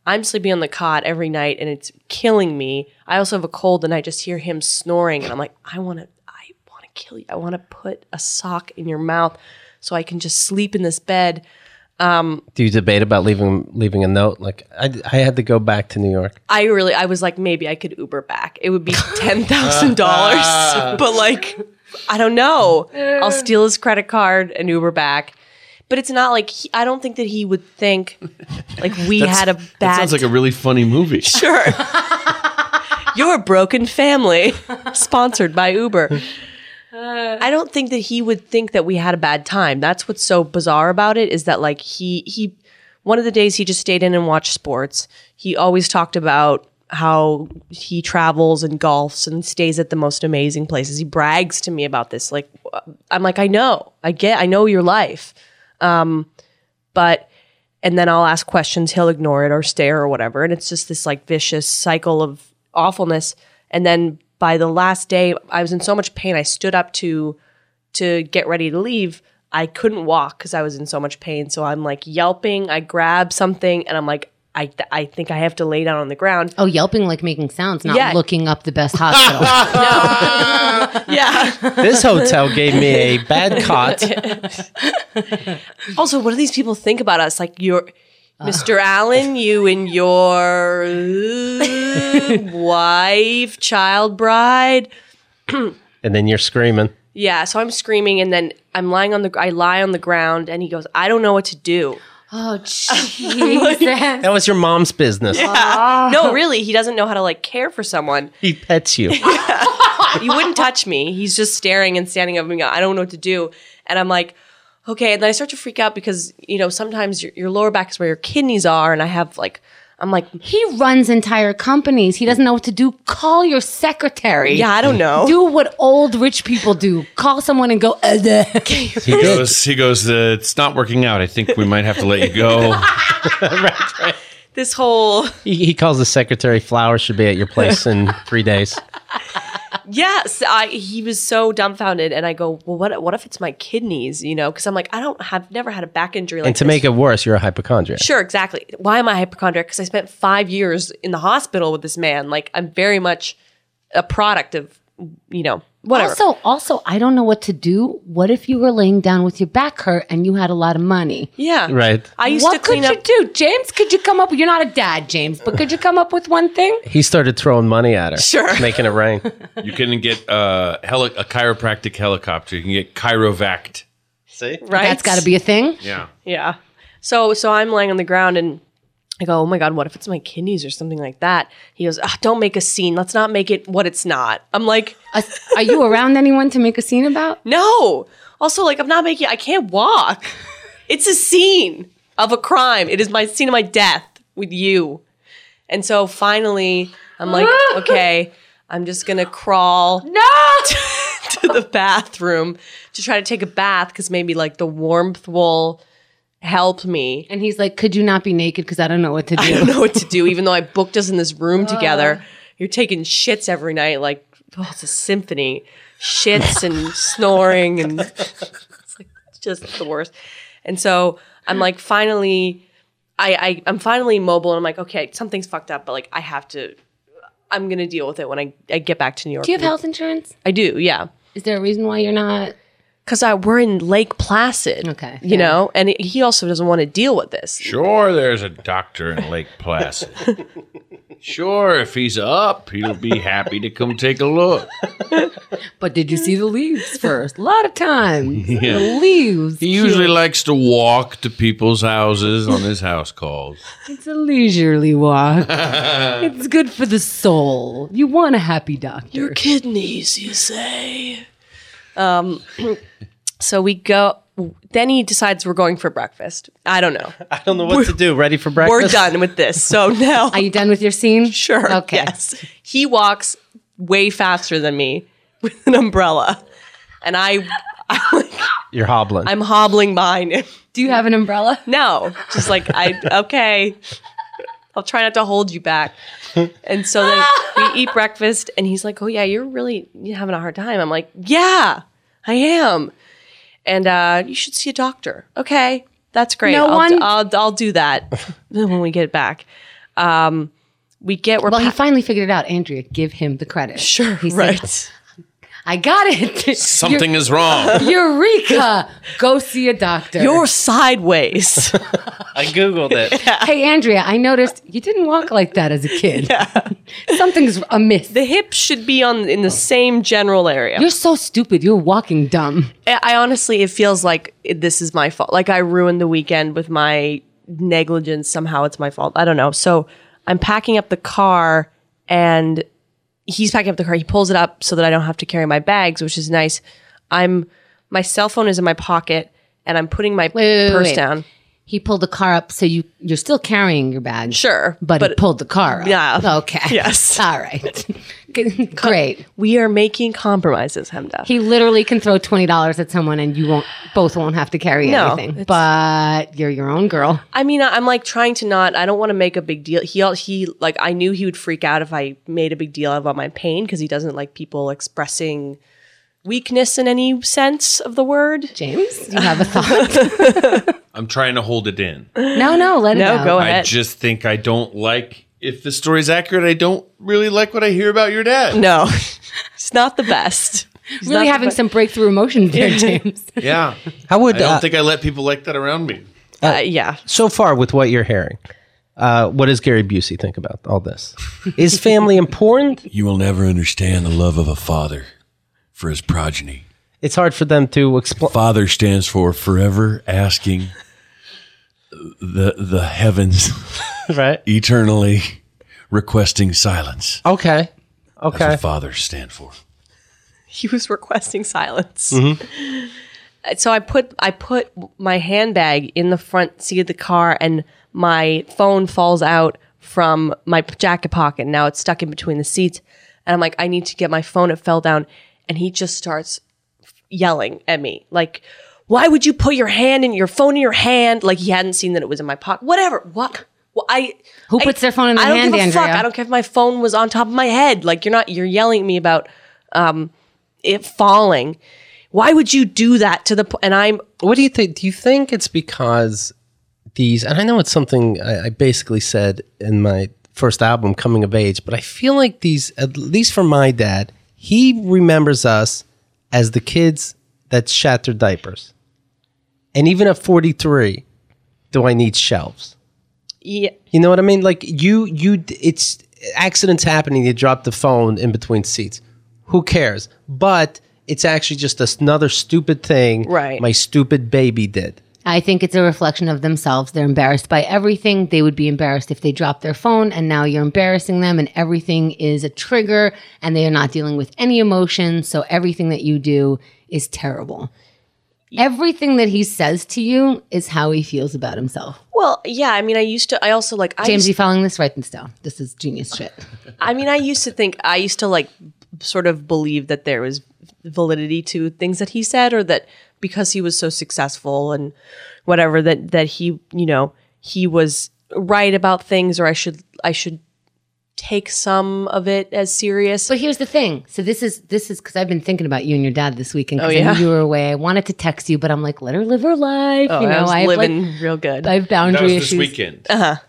I'm sleeping on the cot every night and it's killing me. I also have a cold and I just hear him snoring and I'm like, I want to kill you. I want to put a sock in your mouth so I can just sleep in this bed. Do you debate about leaving a note? Like I had to go back to New York. I was like, maybe I could Uber back. It would be $10,000, but like, I don't know. I'll steal his credit card and Uber back. But it's not like I don't think that he would think like we had a bad. That sounds like a really funny movie. Sure. You're a broken family, sponsored by Uber. I don't think that he would think that we had a bad time. That's what's so bizarre about it is that like he one of the days he just stayed in and watched sports. He always talked about how he travels and golfs and stays at the most amazing places. He brags to me about this. Like I'm like, I know your life. But and then I'll ask questions, he'll ignore it or stare or whatever. And it's just this like vicious cycle of awfulness. And then by the last day, I was in so much pain. I stood up to get ready to leave. I couldn't walk because I was in so much pain. So I'm like yelping. I grab something and I'm like, I think I have to lay down on the ground. Oh, yelping like making sounds, not Yeah. looking up the best hospital. Yeah. This hotel gave me a bad cot. Also, what do these people think about us? Like you're Mr. Allen, you and your wife, child bride. And then you're screaming. Yeah, so I'm screaming and then I lie on the ground and he goes, I don't know what to do. Oh, Jesus. That was your mom's business. No, really, he doesn't know how to like care for someone. He pets you. He wouldn't touch me. He's just staring and standing up and going, I don't know what to do. And I'm like, okay. And then I start to freak out because, you know, sometimes your lower back is where your kidneys are. And I'm like, He runs entire companies. He doesn't know what to do. Call your secretary. yeah, I don't know. Do what old rich people do. Call someone and go, He goes, it's not working out. I think we might have to let you go. This whole, He calls the secretary, flowers should be at your place in 3 days. yes, he was so dumbfounded. And I go, well, what if it's my kidneys, you know? Because I'm like, I've never had a back injury like And to this. make it worse, you're a hypochondriac. Sure, exactly. Why am I hypochondriac? Because I spent 5 years in the hospital with this man. Like, I'm very much a product of, you know, whatever. Also, I don't know what to do. What if you were laying down with your back hurt and you had a lot of money? Yeah. Right. I used What to clean could up. you do, James? Could you come up? You're not a dad, James, but could you come up with one thing? He started throwing money at her. Sure. Making it rain. You can get a chiropractic helicopter. You can get chirovac'd. See? Right? That's got to be a thing. Yeah. Yeah. So I'm laying on the ground and I go, oh my God, what if it's my kidneys or something like that? He goes, don't make a scene. Let's not make it what it's not. I'm like, Are you around anyone to make a scene about? no. Also, like, I can't walk. It's a scene of a crime. It is my scene of my death with you. And so finally, I'm like, okay, I'm just going to crawl to the bathroom to try to take a bath because maybe like the warmth will help me. And he's like, could you not be naked? Because I don't know what to do. I don't know what to do, even though I booked us in this room together. You're taking shits every night, like, oh, it's a symphony. Shits and snoring, and it's like just the worst. And so I'm like, finally, I'm finally mobile, and I'm like, okay, something's fucked up, but like, I'm gonna deal with it when I get back to New York. Do you have health insurance? I do, yeah. Is there a reason why you're not? Because we're in Lake Placid, Okay, you fair. know, and he also doesn't want to deal with this. Sure, there's a doctor in Lake Placid. Sure, if he's up, he'll be happy to come take a look. But did you see the leaves first? A lot of times. Yeah. The leaves. He usually likes to walk to people's houses on his house calls. It's a leisurely walk. It's good for the soul. You want a happy doctor. Kidneys, you say? So we go. Then he decides we're going for breakfast. I don't know. I don't know what to do. Ready for breakfast? We're done with this. So now, Are you done with your scene? sure. Okay. Yes. He walks way faster than me with an umbrella, and You're hobbling. I'm hobbling behind him. Do you have an umbrella? No, just like okay. I'll try not to hold you back. And so then we eat breakfast, and he's like, "Oh yeah, you're having a hard time." I'm like, "Yeah, I am." And you should see a doctor. Okay, that's great. No one- I'll do that when we get back. Well, he finally figured it out. Andrea, give him the credit. Sure, He right. said, I got it. Something is wrong. Eureka! Go see a doctor. You're sideways. I Googled it. Hey, Andrea, I noticed you didn't walk like that as a kid. Something's amiss. The hips should be in the same general area. You're so stupid. You're walking dumb. I honestly, it feels like this is my fault. Like I ruined the weekend with my negligence. Somehow it's my fault. I don't know. So I'm packing up the car and he's packing up the car. He pulls it up so that I don't have to carry my bags, which is nice. My cell phone is in my pocket and I'm putting my purse down. He pulled the car up, so you're still carrying your bag. Sure. But he pulled the car up. Yeah. Okay. Yes. All right. Great. We are making compromises, Hemda. He literally can throw $20 at someone and you both won't have to carry No, anything. But you're your own girl. I mean, I'm like trying to not, I don't want to make a big deal. He like, I knew he would freak out if I made a big deal about my pain because he doesn't like people expressing weakness in any sense of the word. James, you have a thought? I'm trying to hold it in. No, let it No, out. go I ahead. just think I don't like, if the story's accurate, I don't really like what I hear about your dad. No, it's not the best. He's Really not having the some breakthrough emotions there, James. Yeah. How would I don't think I let people like that around me. yeah. so far with what you're hearing? What does Gary Busey think about all this? Is family important? You will never understand the love of a father for his progeny. It's hard for them to explain. Father stands for forever asking the heavens, Right? eternally requesting silence. Okay. That's Okay. what fathers stand for. He was requesting silence. So I put my handbag in the front seat of the car and my phone falls out from my jacket pocket. Now it's stuck in between the seats. And I'm like, I need to get my phone. It fell down. And he just starts yelling at me. Like, why would you put your phone in your hand? Like he hadn't seen that it was in my pocket. Whatever. What? Well, Who puts their phone in their I don't hand, give a Andrea? fuck. I don't care if my phone was on top of my head. Like you're yelling at me about it falling. Why would you do that to the and What do you think? Do you think it's because these, and I know it's something I basically said in my first album, Coming of Age, but I feel like these, at least for my dad, he remembers us as the kids that shat their diapers. And even at 43, do I need shelves? yeah, You know what I mean? Like it's accidents happening. You drop the phone in between seats. Who cares? But it's actually just another stupid thing Right. my stupid baby did. I think it's a reflection of themselves. They're embarrassed by everything. They would be embarrassed if they dropped their phone, and now you're embarrassing them, and everything is a trigger, and they are not dealing with any emotion. So everything that you do is terrible. Everything that he says to you is how he feels about himself. Well, yeah. I mean, I also like James, you following this? Write this down. This is genius shit. I mean, I used to like sort of believe that there was validity to things that he said, or that because he was so successful and whatever, that he, he was right about things, or I should take some of it as serious. But here's the thing. So this is because I've been thinking about you and your dad this weekend. Oh, 'cause yeah? I knew you were away. I wanted to text you, but I'm like, let her live her life. Oh, you know, I was have living real good. I have boundary That was issues. this weekend.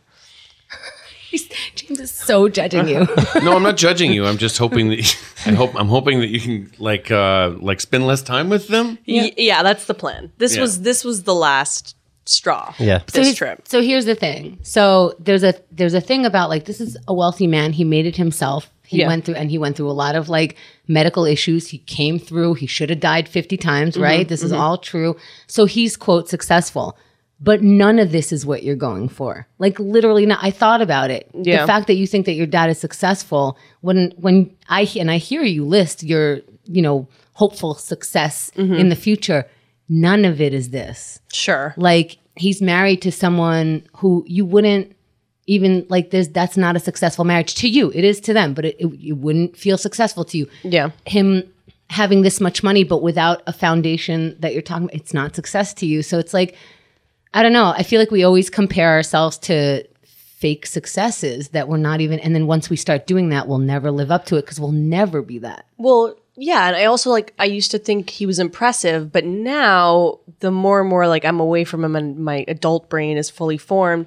James is so judging you. No, I'm not judging you. I'm just hoping that I'm hoping that you can like spend less time with them. Yeah, that's the plan. This Yeah. was the last straw. Yeah. This trip. So here's the thing. So there's a thing about like, this is a wealthy man. He made it himself. He Yeah. went through a lot of like medical issues. He came through. He should have died 50 times, right? This is all true. So he's quote successful. But none of this is what you're going for. Like literally not. I thought about it. Yeah. The fact that you think that your dad is successful, when I hear you list your, hopeful success in the future, none of it is this. Sure. Like he's married to someone who you wouldn't even like that's not a successful marriage to you. It is to them, but it wouldn't feel successful to you. Yeah. Him having this much money, but without a foundation that you're talking about, it's not success to you. So it's like, I don't know. I feel like we always compare ourselves to fake successes that we're not even, and then once we start doing that, we'll never live up to it because we'll never be that. Well, yeah, and I also I used to think he was impressive, but now the more and more I'm away from him and my adult brain is fully formed,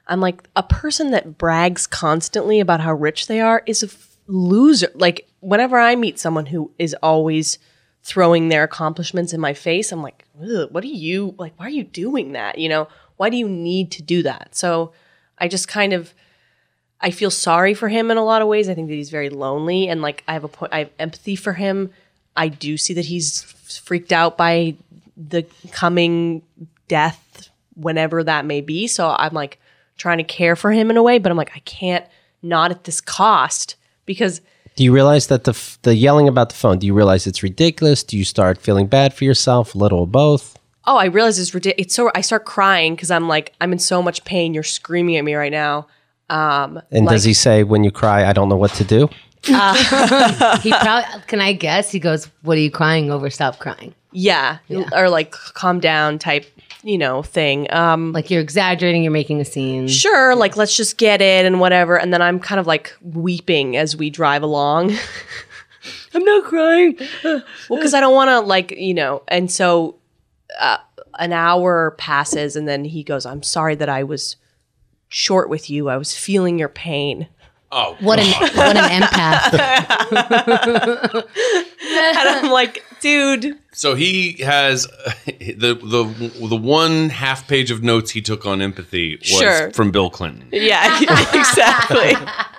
I'm like, a person that brags constantly about how rich they are is a loser. Like, whenever I meet someone who is always throwing their accomplishments in my face, I'm like, ugh, what are you, like, why are you doing that? You know, why do you need to do that? So I just kind of, I feel sorry for him in a lot of ways. I think that he's very lonely, and like I have empathy for him. I do see that he's freaked out by the coming death, whenever that may be. So I'm like trying to care for him in a way, but I'm like, I can't, not at this cost, because Do you realize that the yelling about the phone, do you realize it's ridiculous? Do you start feeling bad for yourself? A little of both? oh, I realize it's ridiculous. It's so, I start crying because I'm like, I'm in so much pain. You're screaming at me right now. And does he say when you cry, I don't know what to do? He probably, can I guess? He goes, "What are you crying over? Stop crying." Yeah. Or like calm down type, thing. Like you're exaggerating, you're making a scene. Sure, like let's just get it and whatever. And then I'm kind of like weeping as we drive along. I'm not crying. Well, because I don't want to and so an hour passes and then he goes, I'm sorry that I was short with you. I was feeling your pain. Oh, What an empath. And I'm like, dude. So he has the one half page of notes he took on empathy was Sure. from Bill Clinton. Yeah, exactly.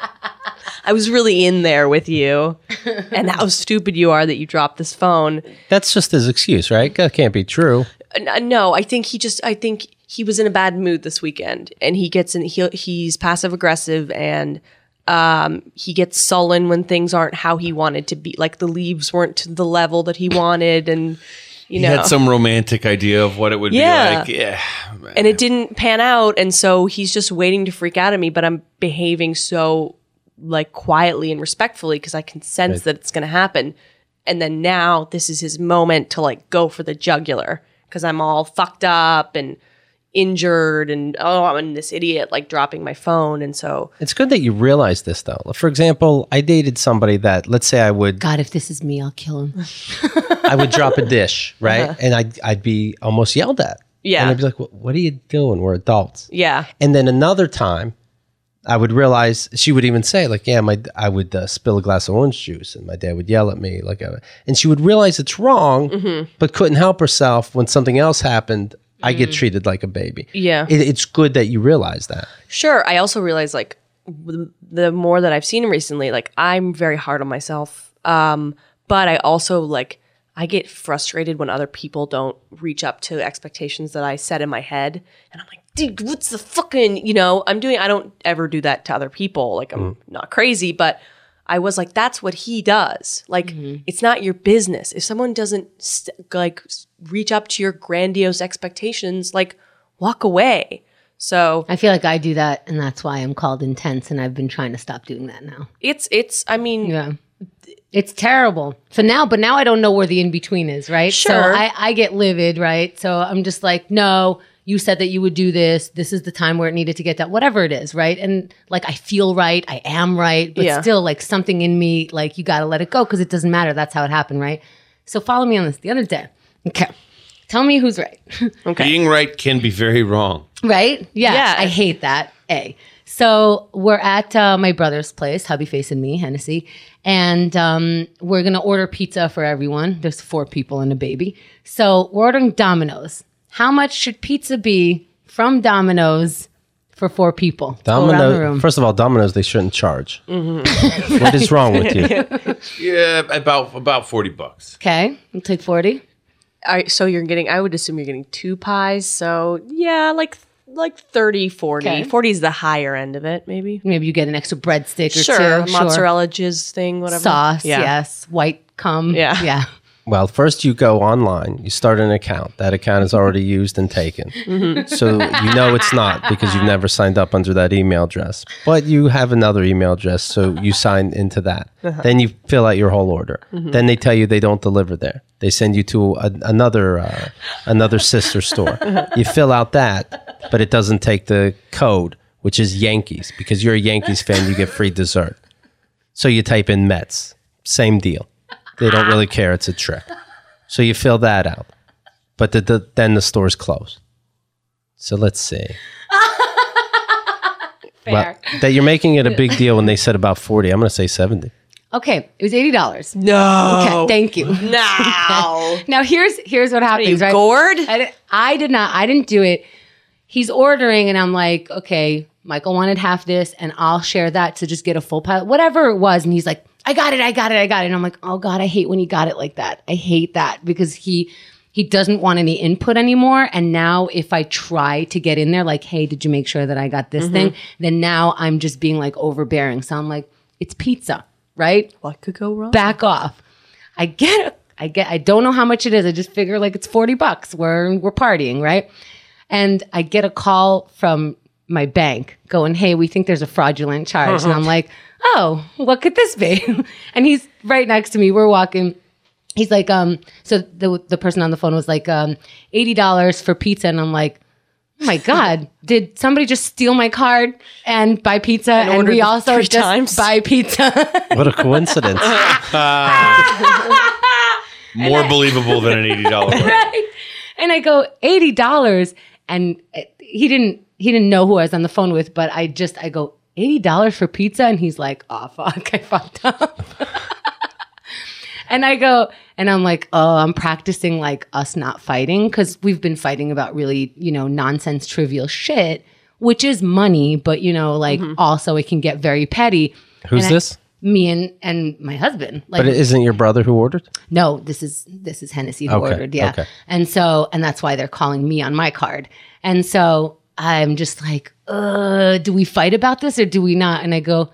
I was really in there with you. And how stupid you are that you dropped this phone. That's just his excuse, right? That can't be true. No, I think he was in a bad mood this weekend, and he's passive aggressive, and he gets sullen when things aren't how he wanted to be, like the leaves weren't to the level that he wanted, and He had some romantic idea of what it would Yeah. be like. Yeah, and it didn't pan out, and so he's just waiting to freak out at me, but I'm behaving so like quietly and respectfully because I can sense that it's going to happen. And then now this is his moment to like go for the jugular because I'm all fucked up and injured and I'm this idiot like dropping my phone. And so It's good that you realize this, though. For example, I dated somebody that, let's say I would God, if this is me, I'll kill him. I would drop a dish, right? And I'd be almost yelled at. Yeah. And I'd be like, what are you doing? We're adults. yeah, And then another time, I would realize, she would even say, like, yeah, I would spill a glass of orange juice, and my dad would yell at me. And she would realize it's wrong, but couldn't help herself when something else happened. I get treated like a baby. Yeah. It's good that you realize that. sure. I also realize like the more that I've seen him recently, like I'm very hard on myself. But I also like, I get frustrated when other people don't reach up to expectations that I set in my head. And I'm like, dude, what's the fucking, I don't ever do that to other people. Like I'm not crazy, but I was like, that's what he does. Like, it's not your business. If someone doesn't reach up to your grandiose expectations, like walk away. So I feel like I do that, and that's why I'm called intense, and I've been trying to stop doing that now. I mean, Yeah. It's terrible. So now I don't know where the in-between is, right? Sure. So I get livid, right? So I'm just like, no, you said that you would do this. This is the time where it needed to get done, whatever it is, right? And like, I feel right. I am right. But Yeah. still, like something in me, like you got to let it go because it doesn't matter. That's how it happened, right? So follow me on this. The other day. Okay. Tell me who's right. Being right can be very wrong. Right? Yeah. Yeah. I hate that. So we're at my brother's place, Hubby Face and me, Hennessy, and we're going to order pizza for everyone. There's 4 people and a baby. So we're ordering Domino's. How much should pizza be from Domino's for 4 people? Go around the Domino. room. First of all, Domino's, they shouldn't charge. What is wrong with you? Yeah, about $40. Okay. We'll take 40. so I would assume you're getting 2 pies. So yeah, like 30, 40. Okay. 40 is the higher end of it, maybe. Maybe you get an extra breadstick or Sure, two. mozzarella jizz thing, whatever. Sauce, Yeah. yes. White cum. Yeah. Yeah. Well, first you go online, you start an account. That account is already used and taken. So you know it's not because you've never signed up under that email address. But you have another email address, so you sign into that. Then you fill out your whole order. Then they tell you they don't deliver there. They send you to another sister store. You fill out that, but it doesn't take the code, which is Yankees. Because you're a Yankees fan, you get free dessert. So you type in Mets. Same deal. They don't really care. It's a trick. So you fill that out. But then the store's closed. So let's see. Well, that you're making it a big deal when they said about 40. I'm going to say 70. Okay, it was $80. No. Okay, thank you. No. Now here's what Are happens. you right? gored? I didn't do it. He's ordering, and I'm like, okay, Michael wanted half this, and I'll share that to just get a full pallet, whatever it was. And he's like, I got it. And I'm like, oh God, I hate when he got it like that. I hate that because he doesn't want any input anymore. And now if I try to get in there, like, hey, did you make sure that I got this thing? Then now I'm just being like overbearing. So I'm like, it's pizza, right? What could go wrong? Back off. I don't know how much it is. I just figure like it's $40. We're partying, right? And I get a call from my bank going, hey, we think there's a fraudulent charge. And I'm like, oh, what could this be? And he's right next to me. We're walking. He's like, so the person on the phone was like, $80 for pizza. And I'm like, oh my God, did somebody just steal my card and buy pizza? And we also 3 just times? buy pizza. What a coincidence. More believable than an $80 one. Right? And I go, $80. And he didn't know who I was on the phone with, but I go, $80 for pizza? And he's like, oh, fuck, I fucked up. And I go, and I'm like, oh, I'm practicing like us not fighting because we've been fighting about really, nonsense, trivial shit, which is money, but, like also it can get very petty. Who's this? Me and my husband. Like, But it isn't your brother who ordered? no, this is Hennessy who Okay, ordered. Yeah. okay. And that's why they're calling me on my card. And so I'm just like, do we fight about this or do we not? And I go,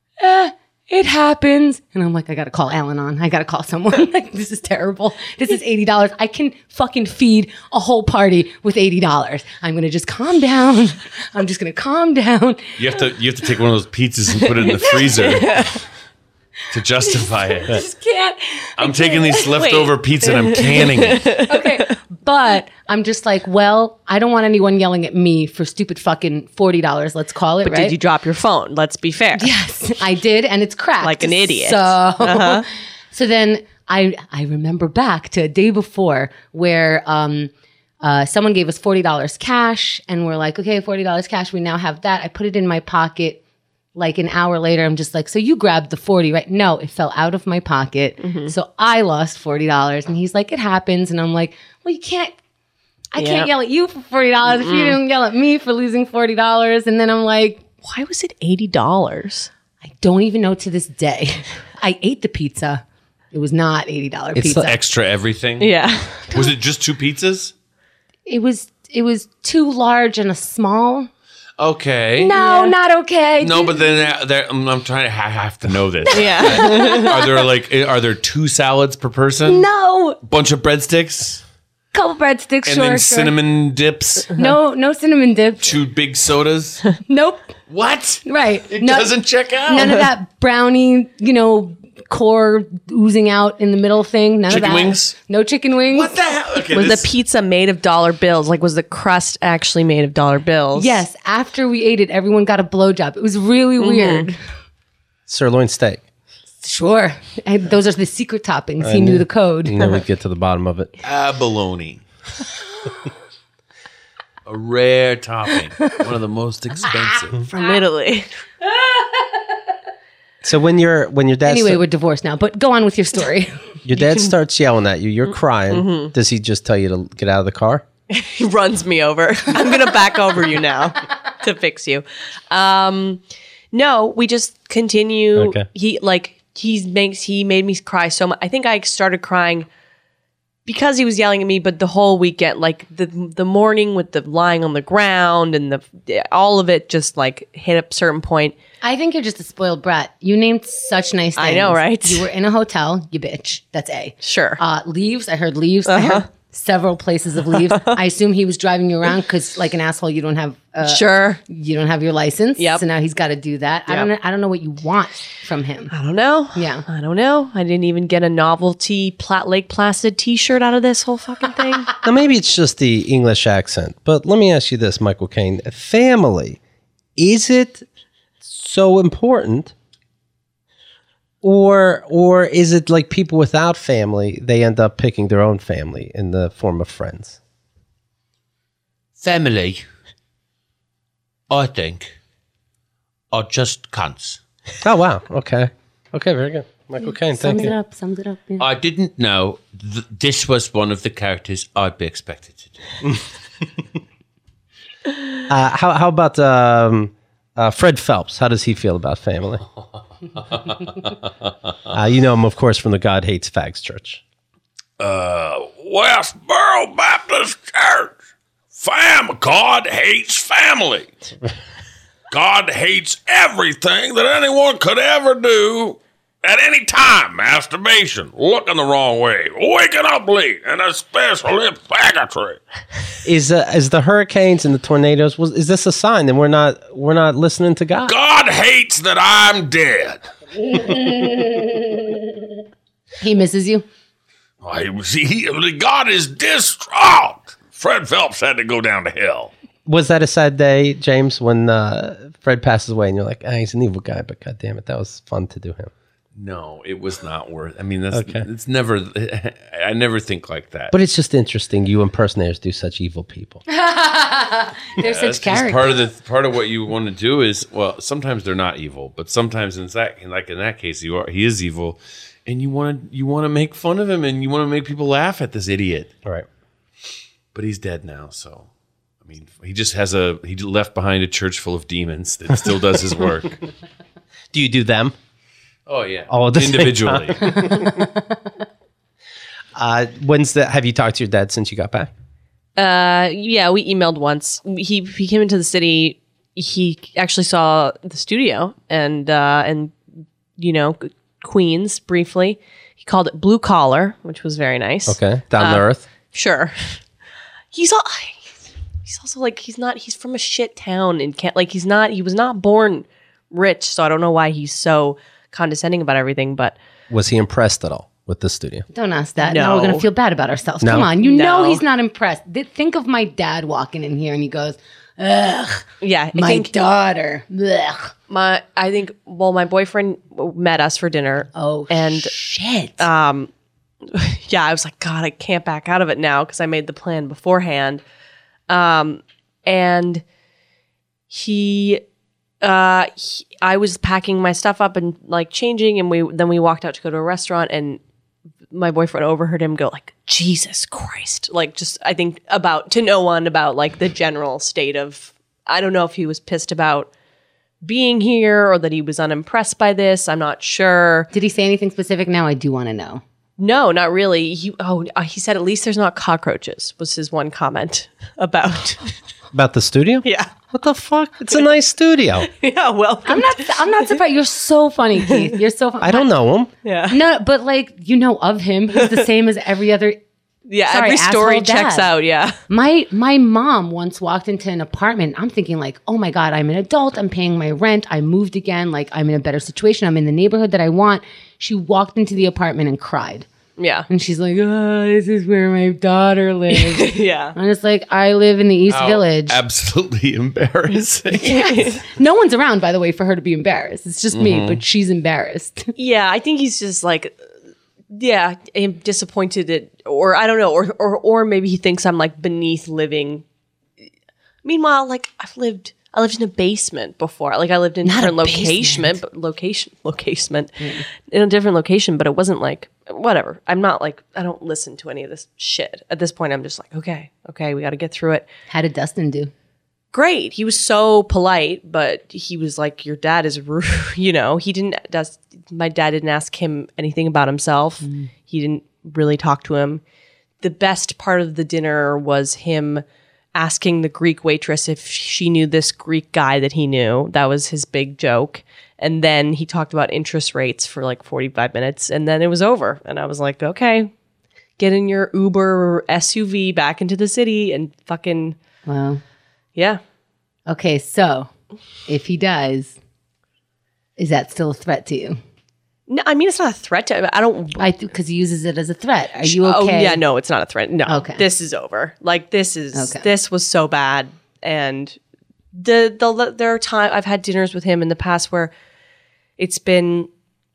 it happens. And I'm like, I got to call Al-Anon. I got to call someone. Like, this is terrible. This is $80. I can fucking feed a whole party with $80. I'm going to just calm down. I'm just going to calm down. You have to take one of those pizzas and put it in the freezer to justify it. Just can't. I'm taking these leftover pizza and I'm canning it. Okay. But I'm just like, well, I don't want anyone yelling at me for stupid fucking $40. Let's call it, But right? did you drop your phone? Let's be fair. Yes, I did, and it's cracked. Like an idiot. So, so then I remember back to a day before where someone gave us $40 cash, and we're like, okay, $40 cash. We now have that. I put it in my pocket. Like an hour later, I'm just like, so you grabbed the 40, right? No, it fell out of my pocket. So I lost $40. And he's like, it happens. And I'm like, well, I can't yell at you for $40 if you didn't yell at me for losing $40. And then I'm like, Why was it $80? I don't even know to this day. I ate the pizza. It was not $80 pizza. Extra everything. Yeah. Was it just 2 pizzas? It was too large and a small. Okay. No, not okay. No, but then I'm trying to have to know this. Yeah. Are there 2 salads per person? No. Bunch of breadsticks Couple breadsticks, and sure. then cinnamon dips. No cinnamon dip. 2 big sodas. Nope. What? Right. It doesn't check out. None of that brownie, core oozing out in the middle thing. None Chicken of that. wings? No chicken wings. What the hell? Okay, Was the pizza made of dollar bills? Like, was the crust actually made of dollar bills? Yes. After we ate it, everyone got a blowjob. It was really weird. Sirloin steak. Sure. And those are the secret toppings. He knew the code. You know, we'd get to the bottom of it. abalone. A rare topping. One of the most expensive. From Italy. So when your dad Anyway, we're divorced now, but go on with your story. your dad starts yelling at you, you're crying. Does he just tell you to get out of the car? He runs me over. I'm going to back over you now to fix you. No, we just continue. Okay. He made me cry so much. I think I started crying because he was yelling at me, but the whole weekend, like the morning with the lying on the ground and all of it just like hit a certain point. I think you're just a spoiled brat. You named such nice things. I know, right? You were in a hotel, you bitch. That's A. Sure. Leaves. I heard leaves. I heard several places of leaves. I assume he was driving you around because, like an asshole, you don't have Sure. you don't have your license. Yep. So now he's got to do that. Yep. I don't know what you want from him. I don't know. Yeah. I don't know. I didn't even get a novelty Lake Placid t-shirt out of this whole fucking thing. Now, maybe it's just the English accent, but let me ask you this, Michael Caine. Family, is it so important? Or is it like people without family, they end up picking their own family in the form of friends? Family, I think, are just cunts. Oh, wow. Okay. Okay, very good. Michael Caine, thank you. Sums it up. Yeah. I didn't know this was one of the characters I'd be expected to do. How about Fred Phelps? How does he feel about family? You know him, of course, from the God Hates Fags Church. Westboro Baptist Church. God hates family. God hates everything that anyone could ever do at any time. Masturbation, looking the wrong way, waking up late, and especially faggotry. Is the hurricanes and the tornadoes? Is this a sign that we're not listening to God? God hates that I'm dead. He misses you. God is distraught. Fred Phelps had to go down to hell. Was that a sad day, James, when Fred passes away and you're like, he's an evil guy, but God damn it, that was fun to do him. No, it was not worth. I mean, that's Okay. it's never. I never think like that. But it's just interesting. You impersonators do such evil people. They're That's such just characters. part of what you want to do is, well, sometimes they're not evil, but sometimes in that case, he is evil, and you want to make fun of him and you want to make people laugh at this idiot. All right. But he's dead now, so I mean, he left behind a church full of demons that still does his work. Do you do them? Oh yeah, All at the same individually. Have you talked to your dad since you got back? Yeah, we emailed once. He came into the city. He actually saw the studio and Queens briefly. He called it Blue Collar, which was very nice. Okay, down to earth. Sure. He's also like he's from a shit town and can't like he was not born rich, so I don't know why he's so condescending about everything, but Was he impressed at all with the studio? Don't ask that. No. Now we're gonna feel bad about ourselves. No. Come on, you know No. he's not impressed. Think of my dad walking in here and he goes, "Ugh, yeah, my daughter." Ugh. my boyfriend met us for dinner. Oh, and shit. yeah, I was like, God, I can't back out of it now because I made the plan beforehand. And I was packing my stuff up and like changing, and we walked out to go to a restaurant, and my boyfriend overheard him go like, Jesus Christ, like just I think about like the general state of, I don't know if he was pissed about being here or that he was unimpressed by this. I'm not sure. Did he say anything specific? Now I do want to know. No, not really. He said at least there's not cockroaches was his one comment about. About the studio? Yeah. What the fuck? It's a nice studio. Yeah, welcome. I'm not surprised. You're so funny, Keith. You're so funny. I don't know him. Yeah. No, but like you know of him. He's the same as every other. Yeah, Sorry, every story asshole checks dad. out, yeah. My mom once walked into an apartment. I'm thinking like, oh my God, I'm an adult. I'm paying my rent. I moved again. Like I'm in a better situation. I'm in the neighborhood that I want. She walked into the apartment and cried. Yeah. And she's like, oh, this is where my daughter lives. Yeah. I'm just like, I live in the East Village. Absolutely embarrassing. No one's around, by the way, for her to be embarrassed. It's just me, but she's embarrassed. Yeah, I think he's just like, yeah, I'm disappointed at, or I don't know, or maybe he thinks I'm like beneath living. Meanwhile, like I lived in a basement before. Like I lived in a Not a different location, in a different location, but it wasn't like whatever. I'm not like I don't listen to any of this shit. At this point, I'm just like, okay, we got to get through it. How did Dustin do? Great. He was so polite, but he was like, your dad is rude. My dad didn't ask him anything about himself. He didn't really talk to him. The best part of the dinner was him asking the Greek waitress if she knew this Greek guy that he knew. That was his big joke. And then he talked about interest rates for like 45 minutes, and then it was over. And I was like, okay, get in your Uber SUV back into the city and fucking, Wow. yeah. Okay, so if he dies, is that still a threat to you? No, I mean, it's not a threat to, I don't, Because he uses it as a threat. Are you okay? Oh yeah, no, it's not a threat. No, Okay. This is over. Like this Okay. was so bad, and there are times I've had dinners with him in the past where it's been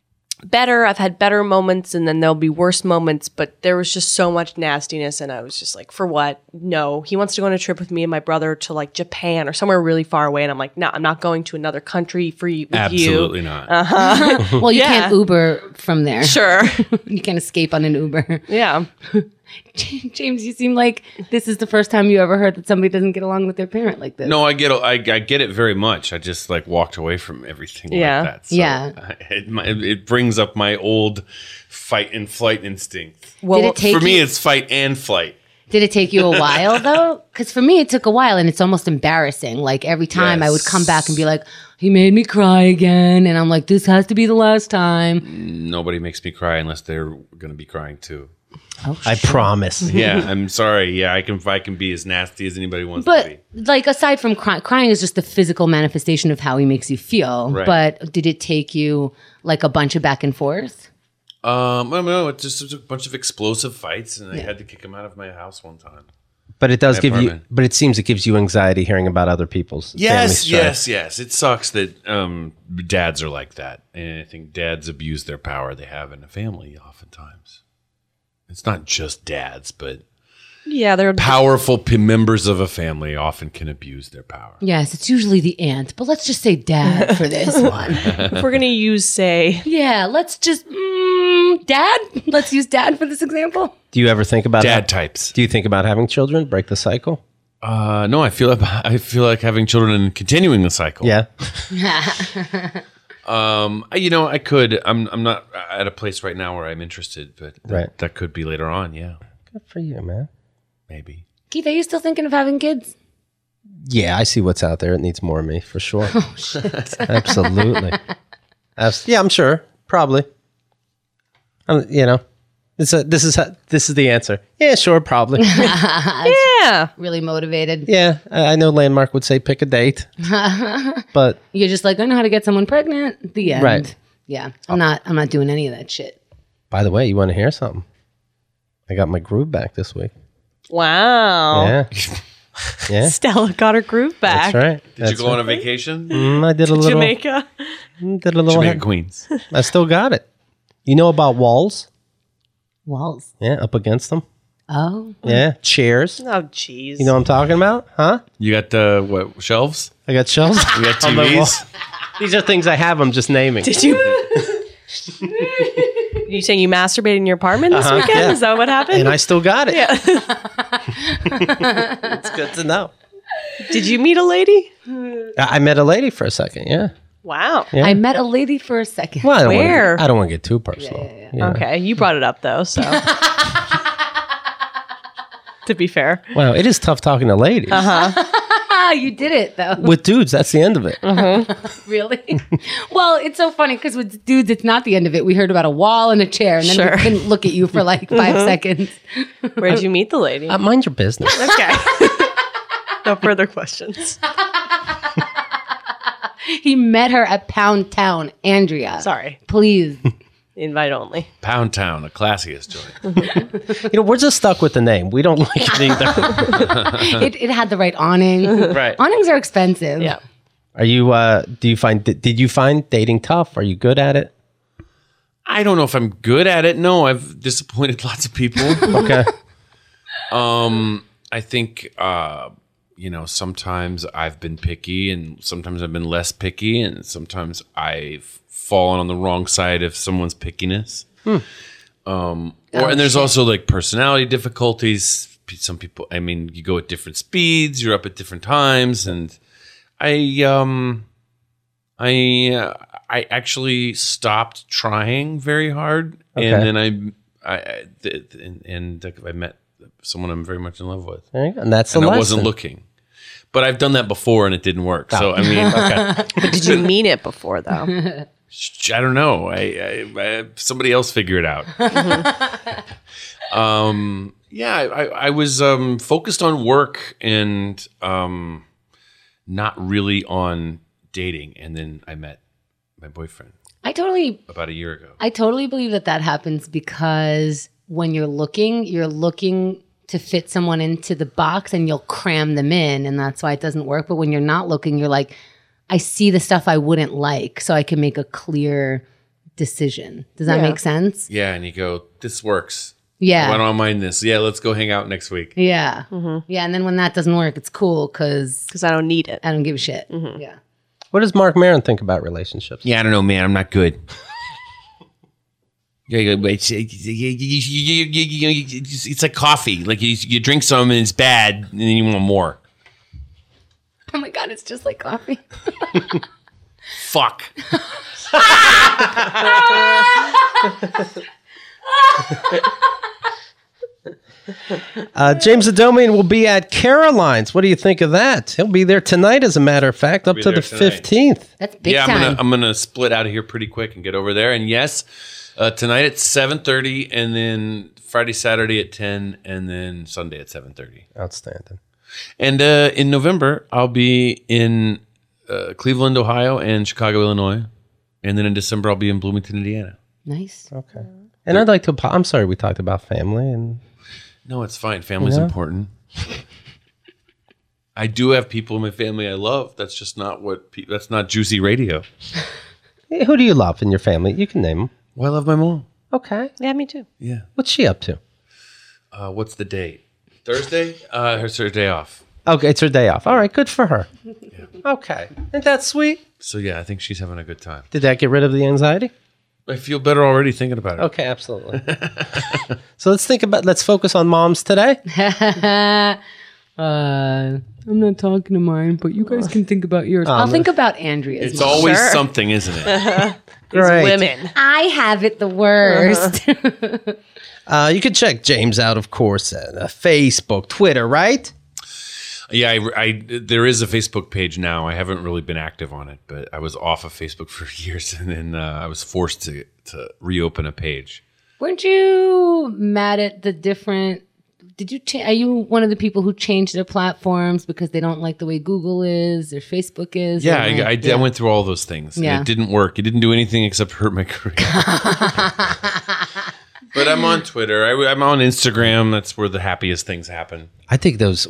better. I've had better moments, and then there'll be worse moments. But there was just so much nastiness, and I was just like, for what? No. He wants to go on a trip with me and my brother to like Japan or somewhere really far away, and I'm like, no, I'm not going to another country with you. Absolutely not. Well, you can't Uber from there. Sure. You can't escape on an Uber. Yeah. James, you seem like this is the first time you ever heard that somebody doesn't get along with their parent like this. No, I get it very much. I just like walked away from everything Yeah. like that. So Yeah. it brings up my old fight and flight instinct. Did it take For me, you, it's fight and flight. did it take you a while though? Because for me, it took a while, and it's almost embarrassing. Like every time I would come back and be like, "He made me cry again," and I'm like, "This has to be the last time." Nobody makes me cry unless they're going to be crying too. I promise. Yeah, I'm sorry. Yeah, I can be as nasty as anybody wants to But be. like aside from crying is just the physical manifestation of how he makes you feel. Right. But did it take you like a bunch of back and forth? No, it just was a bunch of explosive fights, and I had to kick him out of my house one time. But it does My give you. apartment. But it seems it gives you anxiety hearing about other people's. family strife. Yes. It sucks that dads are like that, and I think dads abuse their power they have in a family oftentimes. It's not just dads, but Yeah, they're powerful members of a family often can abuse their power. Yes, it's usually the aunt, but let's just say dad for this one. if we're gonna use say Yeah, let's just dad. Let's use dad for this example. Do you ever think about Dad types. Do you think about having children? Break the cycle. No, I feel like having children and continuing the cycle. Yeah. I could. I'm not at a place right now where I'm interested, but Right. that could be later on. Yeah, Good for you, man. maybe. Keith, are you still thinking of having kids? Yeah, I see what's out there. It needs more of me for sure. Oh shit! Absolutely. Yeah, I'm sure. Probably. This is the answer. Yeah, sure, probably. yeah. Really motivated. Yeah, I know Landmark would say pick a date, but You're just like, I know how to get someone pregnant. The end. Right. Yeah. I'm not doing any of that shit. by the way, you want to hear something? I got my groove back this week. Wow. Yeah, yeah, Stella got her groove back. that's right. Did you go on a vacation? I did a little. Jamaica. Did a little. Jamaica Queens. I still got it. You know about walls? Walls. Yeah, up against them. Oh. Yeah, chairs. Oh, jeez. You know what I'm talking about? Huh? You got what shelves? I got shelves. You got on the wall. TVs? These are things I have. I'm just naming. Did you? You saying you masturbated in your apartment this weekend? yeah. Is that what happened? And I still got it. yeah. It's good to know. Did you meet a lady? I met a lady for a second. Yeah. Wow. Yeah. I met a lady for a second. Well, Where? I don't want to get too personal. you know. Okay, you brought it up though, so. To be fair. Wow, it is tough talking to ladies. Ah, you did it though. With dudes, that's the end of it. Really? Well, it's so funny because with dudes, it's not the end of it. We heard about a wall and a chair, and then Sure. we couldn't look at you for like 5 seconds. Where'd you meet the lady? Mind your business. Okay. No further questions. He met her at Pound Town, Andrea. Sorry. Please. Invite only. Pound Town, the classiest joint. We're just stuck with the name. We don't like it either. It had the right awning. Right. Awnings are expensive. Yeah. Are you? Did you find dating tough? Are you good at it? I don't know if I'm good at it. No, I've disappointed lots of people. Okay. I think sometimes I've been picky, and sometimes I've been less picky, and sometimes I've fallen on the wrong side of someone's pickiness. And there's also like personality difficulties. Some people, you go at different speeds, you're up at different times, and I actually stopped trying very hard, and then I met someone I'm very much in love with. There you go. And that's the And I lesson. wasn't looking. But I've done that before and it didn't work. So, okay. But did you mean it before though? I don't know. I somebody else figure it out. I was focused on work and not really on dating. And then I met my boyfriend about a year ago. I totally believe that happens because when you're looking to fit someone into the box and you'll cram them in, and that's why it doesn't work. But when you're not looking, you're like, I see the stuff I wouldn't like, so I can make a clear decision. Does that Yeah. make sense? Yeah, and you go, this works. Yeah. I don't mind this. Yeah, let's go hang out next week. Yeah. Yeah. And then when that doesn't work, it's cool because Because I don't need it. I don't give a shit. Yeah. What does Mark Maron think about relationships? Yeah, I don't know, man. I'm not good. It's like coffee. Like you drink some and it's bad, and then you want more. Oh my God, it's just like coffee. Fuck. James Adomian will be at Caroline's. What do you think of that? He'll be there tonight, as a matter of fact, up be to there the tonight. 15th. That's big Yeah, time. I'm gonna split out of here pretty quick and get over there. And yes, tonight at 7:30, and then Friday, Saturday at 10, and then Sunday at 7:30. Outstanding. And in November, I'll be in Cleveland, Ohio, and Chicago, Illinois. And then in December, I'll be in Bloomington, Indiana. Nice. Okay. And I'd like to, I'm sorry we talked about family. And No, it's fine. Family's Yeah. important. I do have people in my family I love. That's just not that's not juicy radio. Hey, who do you love in your family? You can name them. Well, I love my mom. Okay. Yeah, me too. Yeah. What's she up to? What's the date? Thursday? Her day off. Okay, it's her day off. All right, good for her. Okay. Isn't that sweet? So yeah, I think she's having a good time. Did that get rid of the anxiety? I feel better already thinking about it. Okay, absolutely. So let's focus on moms today. I'm not talking to mine, but you guys can think about yours. I'll think about Andrea's. It's mom. always something, isn't it? Great. Women. I have it the worst. You can check James out, of course, at Facebook, Twitter, right? Yeah, there is a Facebook page now. I haven't really been active on it, but I was off of Facebook for years, and then I was forced to reopen a page. Weren't you mad at the different? Did you? Are you one of the people who changed their platforms because they don't like the way Google is or Facebook is? Yeah, or I did. I went through all those things. Yeah. And it didn't work. It didn't do anything except hurt my career. But I'm on Twitter. I'm on Instagram. That's where the happiest things happen. I think those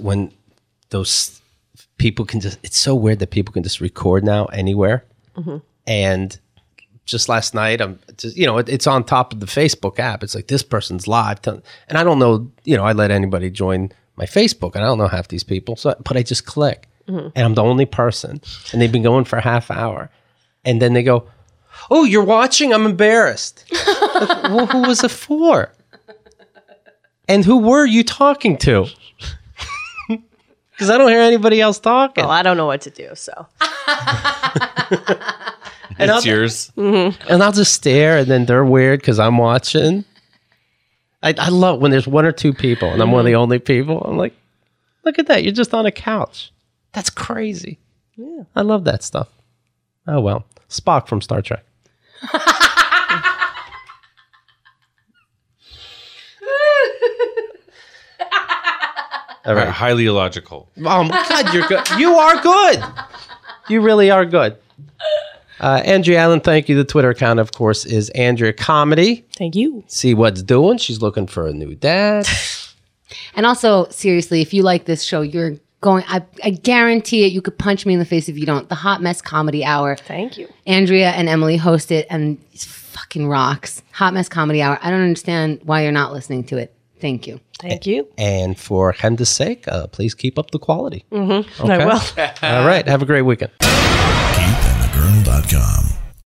people can just, it's so weird that people can just record now anywhere. And just last night, it's on top of the Facebook app. It's like, this person's live. And I don't know, I let anybody join my Facebook, and I don't know half these people. But I just click, and I'm the only person. And they've been going for a half hour. And then they go, "Oh, you're watching? I'm embarrassed." Like, well, who was it for? And who were you talking to? Because I don't hear anybody else talking. Well, I don't know what to do, so. It's yours. And I'll just stare, and then they're weird because I'm watching. I love when there's one or two people, and I'm one of the only people. I'm like, look at that. You're just on a couch. That's crazy. Yeah. I love that stuff. Oh, well. Spock from Star Trek. All right. Highly illogical. Oh, my God. You're good. You are good. You really are good. Andrea Allen, thank you. The Twitter account, of course, is Andrea Comedy. Thank you. See what's doing. She's looking for a new dad. And also, seriously, if you like this show, you're going. I guarantee it. You could punch me in the face if you don't. The Hot Mess Comedy Hour. Thank you. Andrea and Emily host it, and it fucking rocks. Hot Mess Comedy Hour. I don't understand why you're not listening to it. Thank you. Thank you. And for Chemda's sake, please keep up the quality. I will. All right. Have a great weekend. KeithAndTheGirl.com.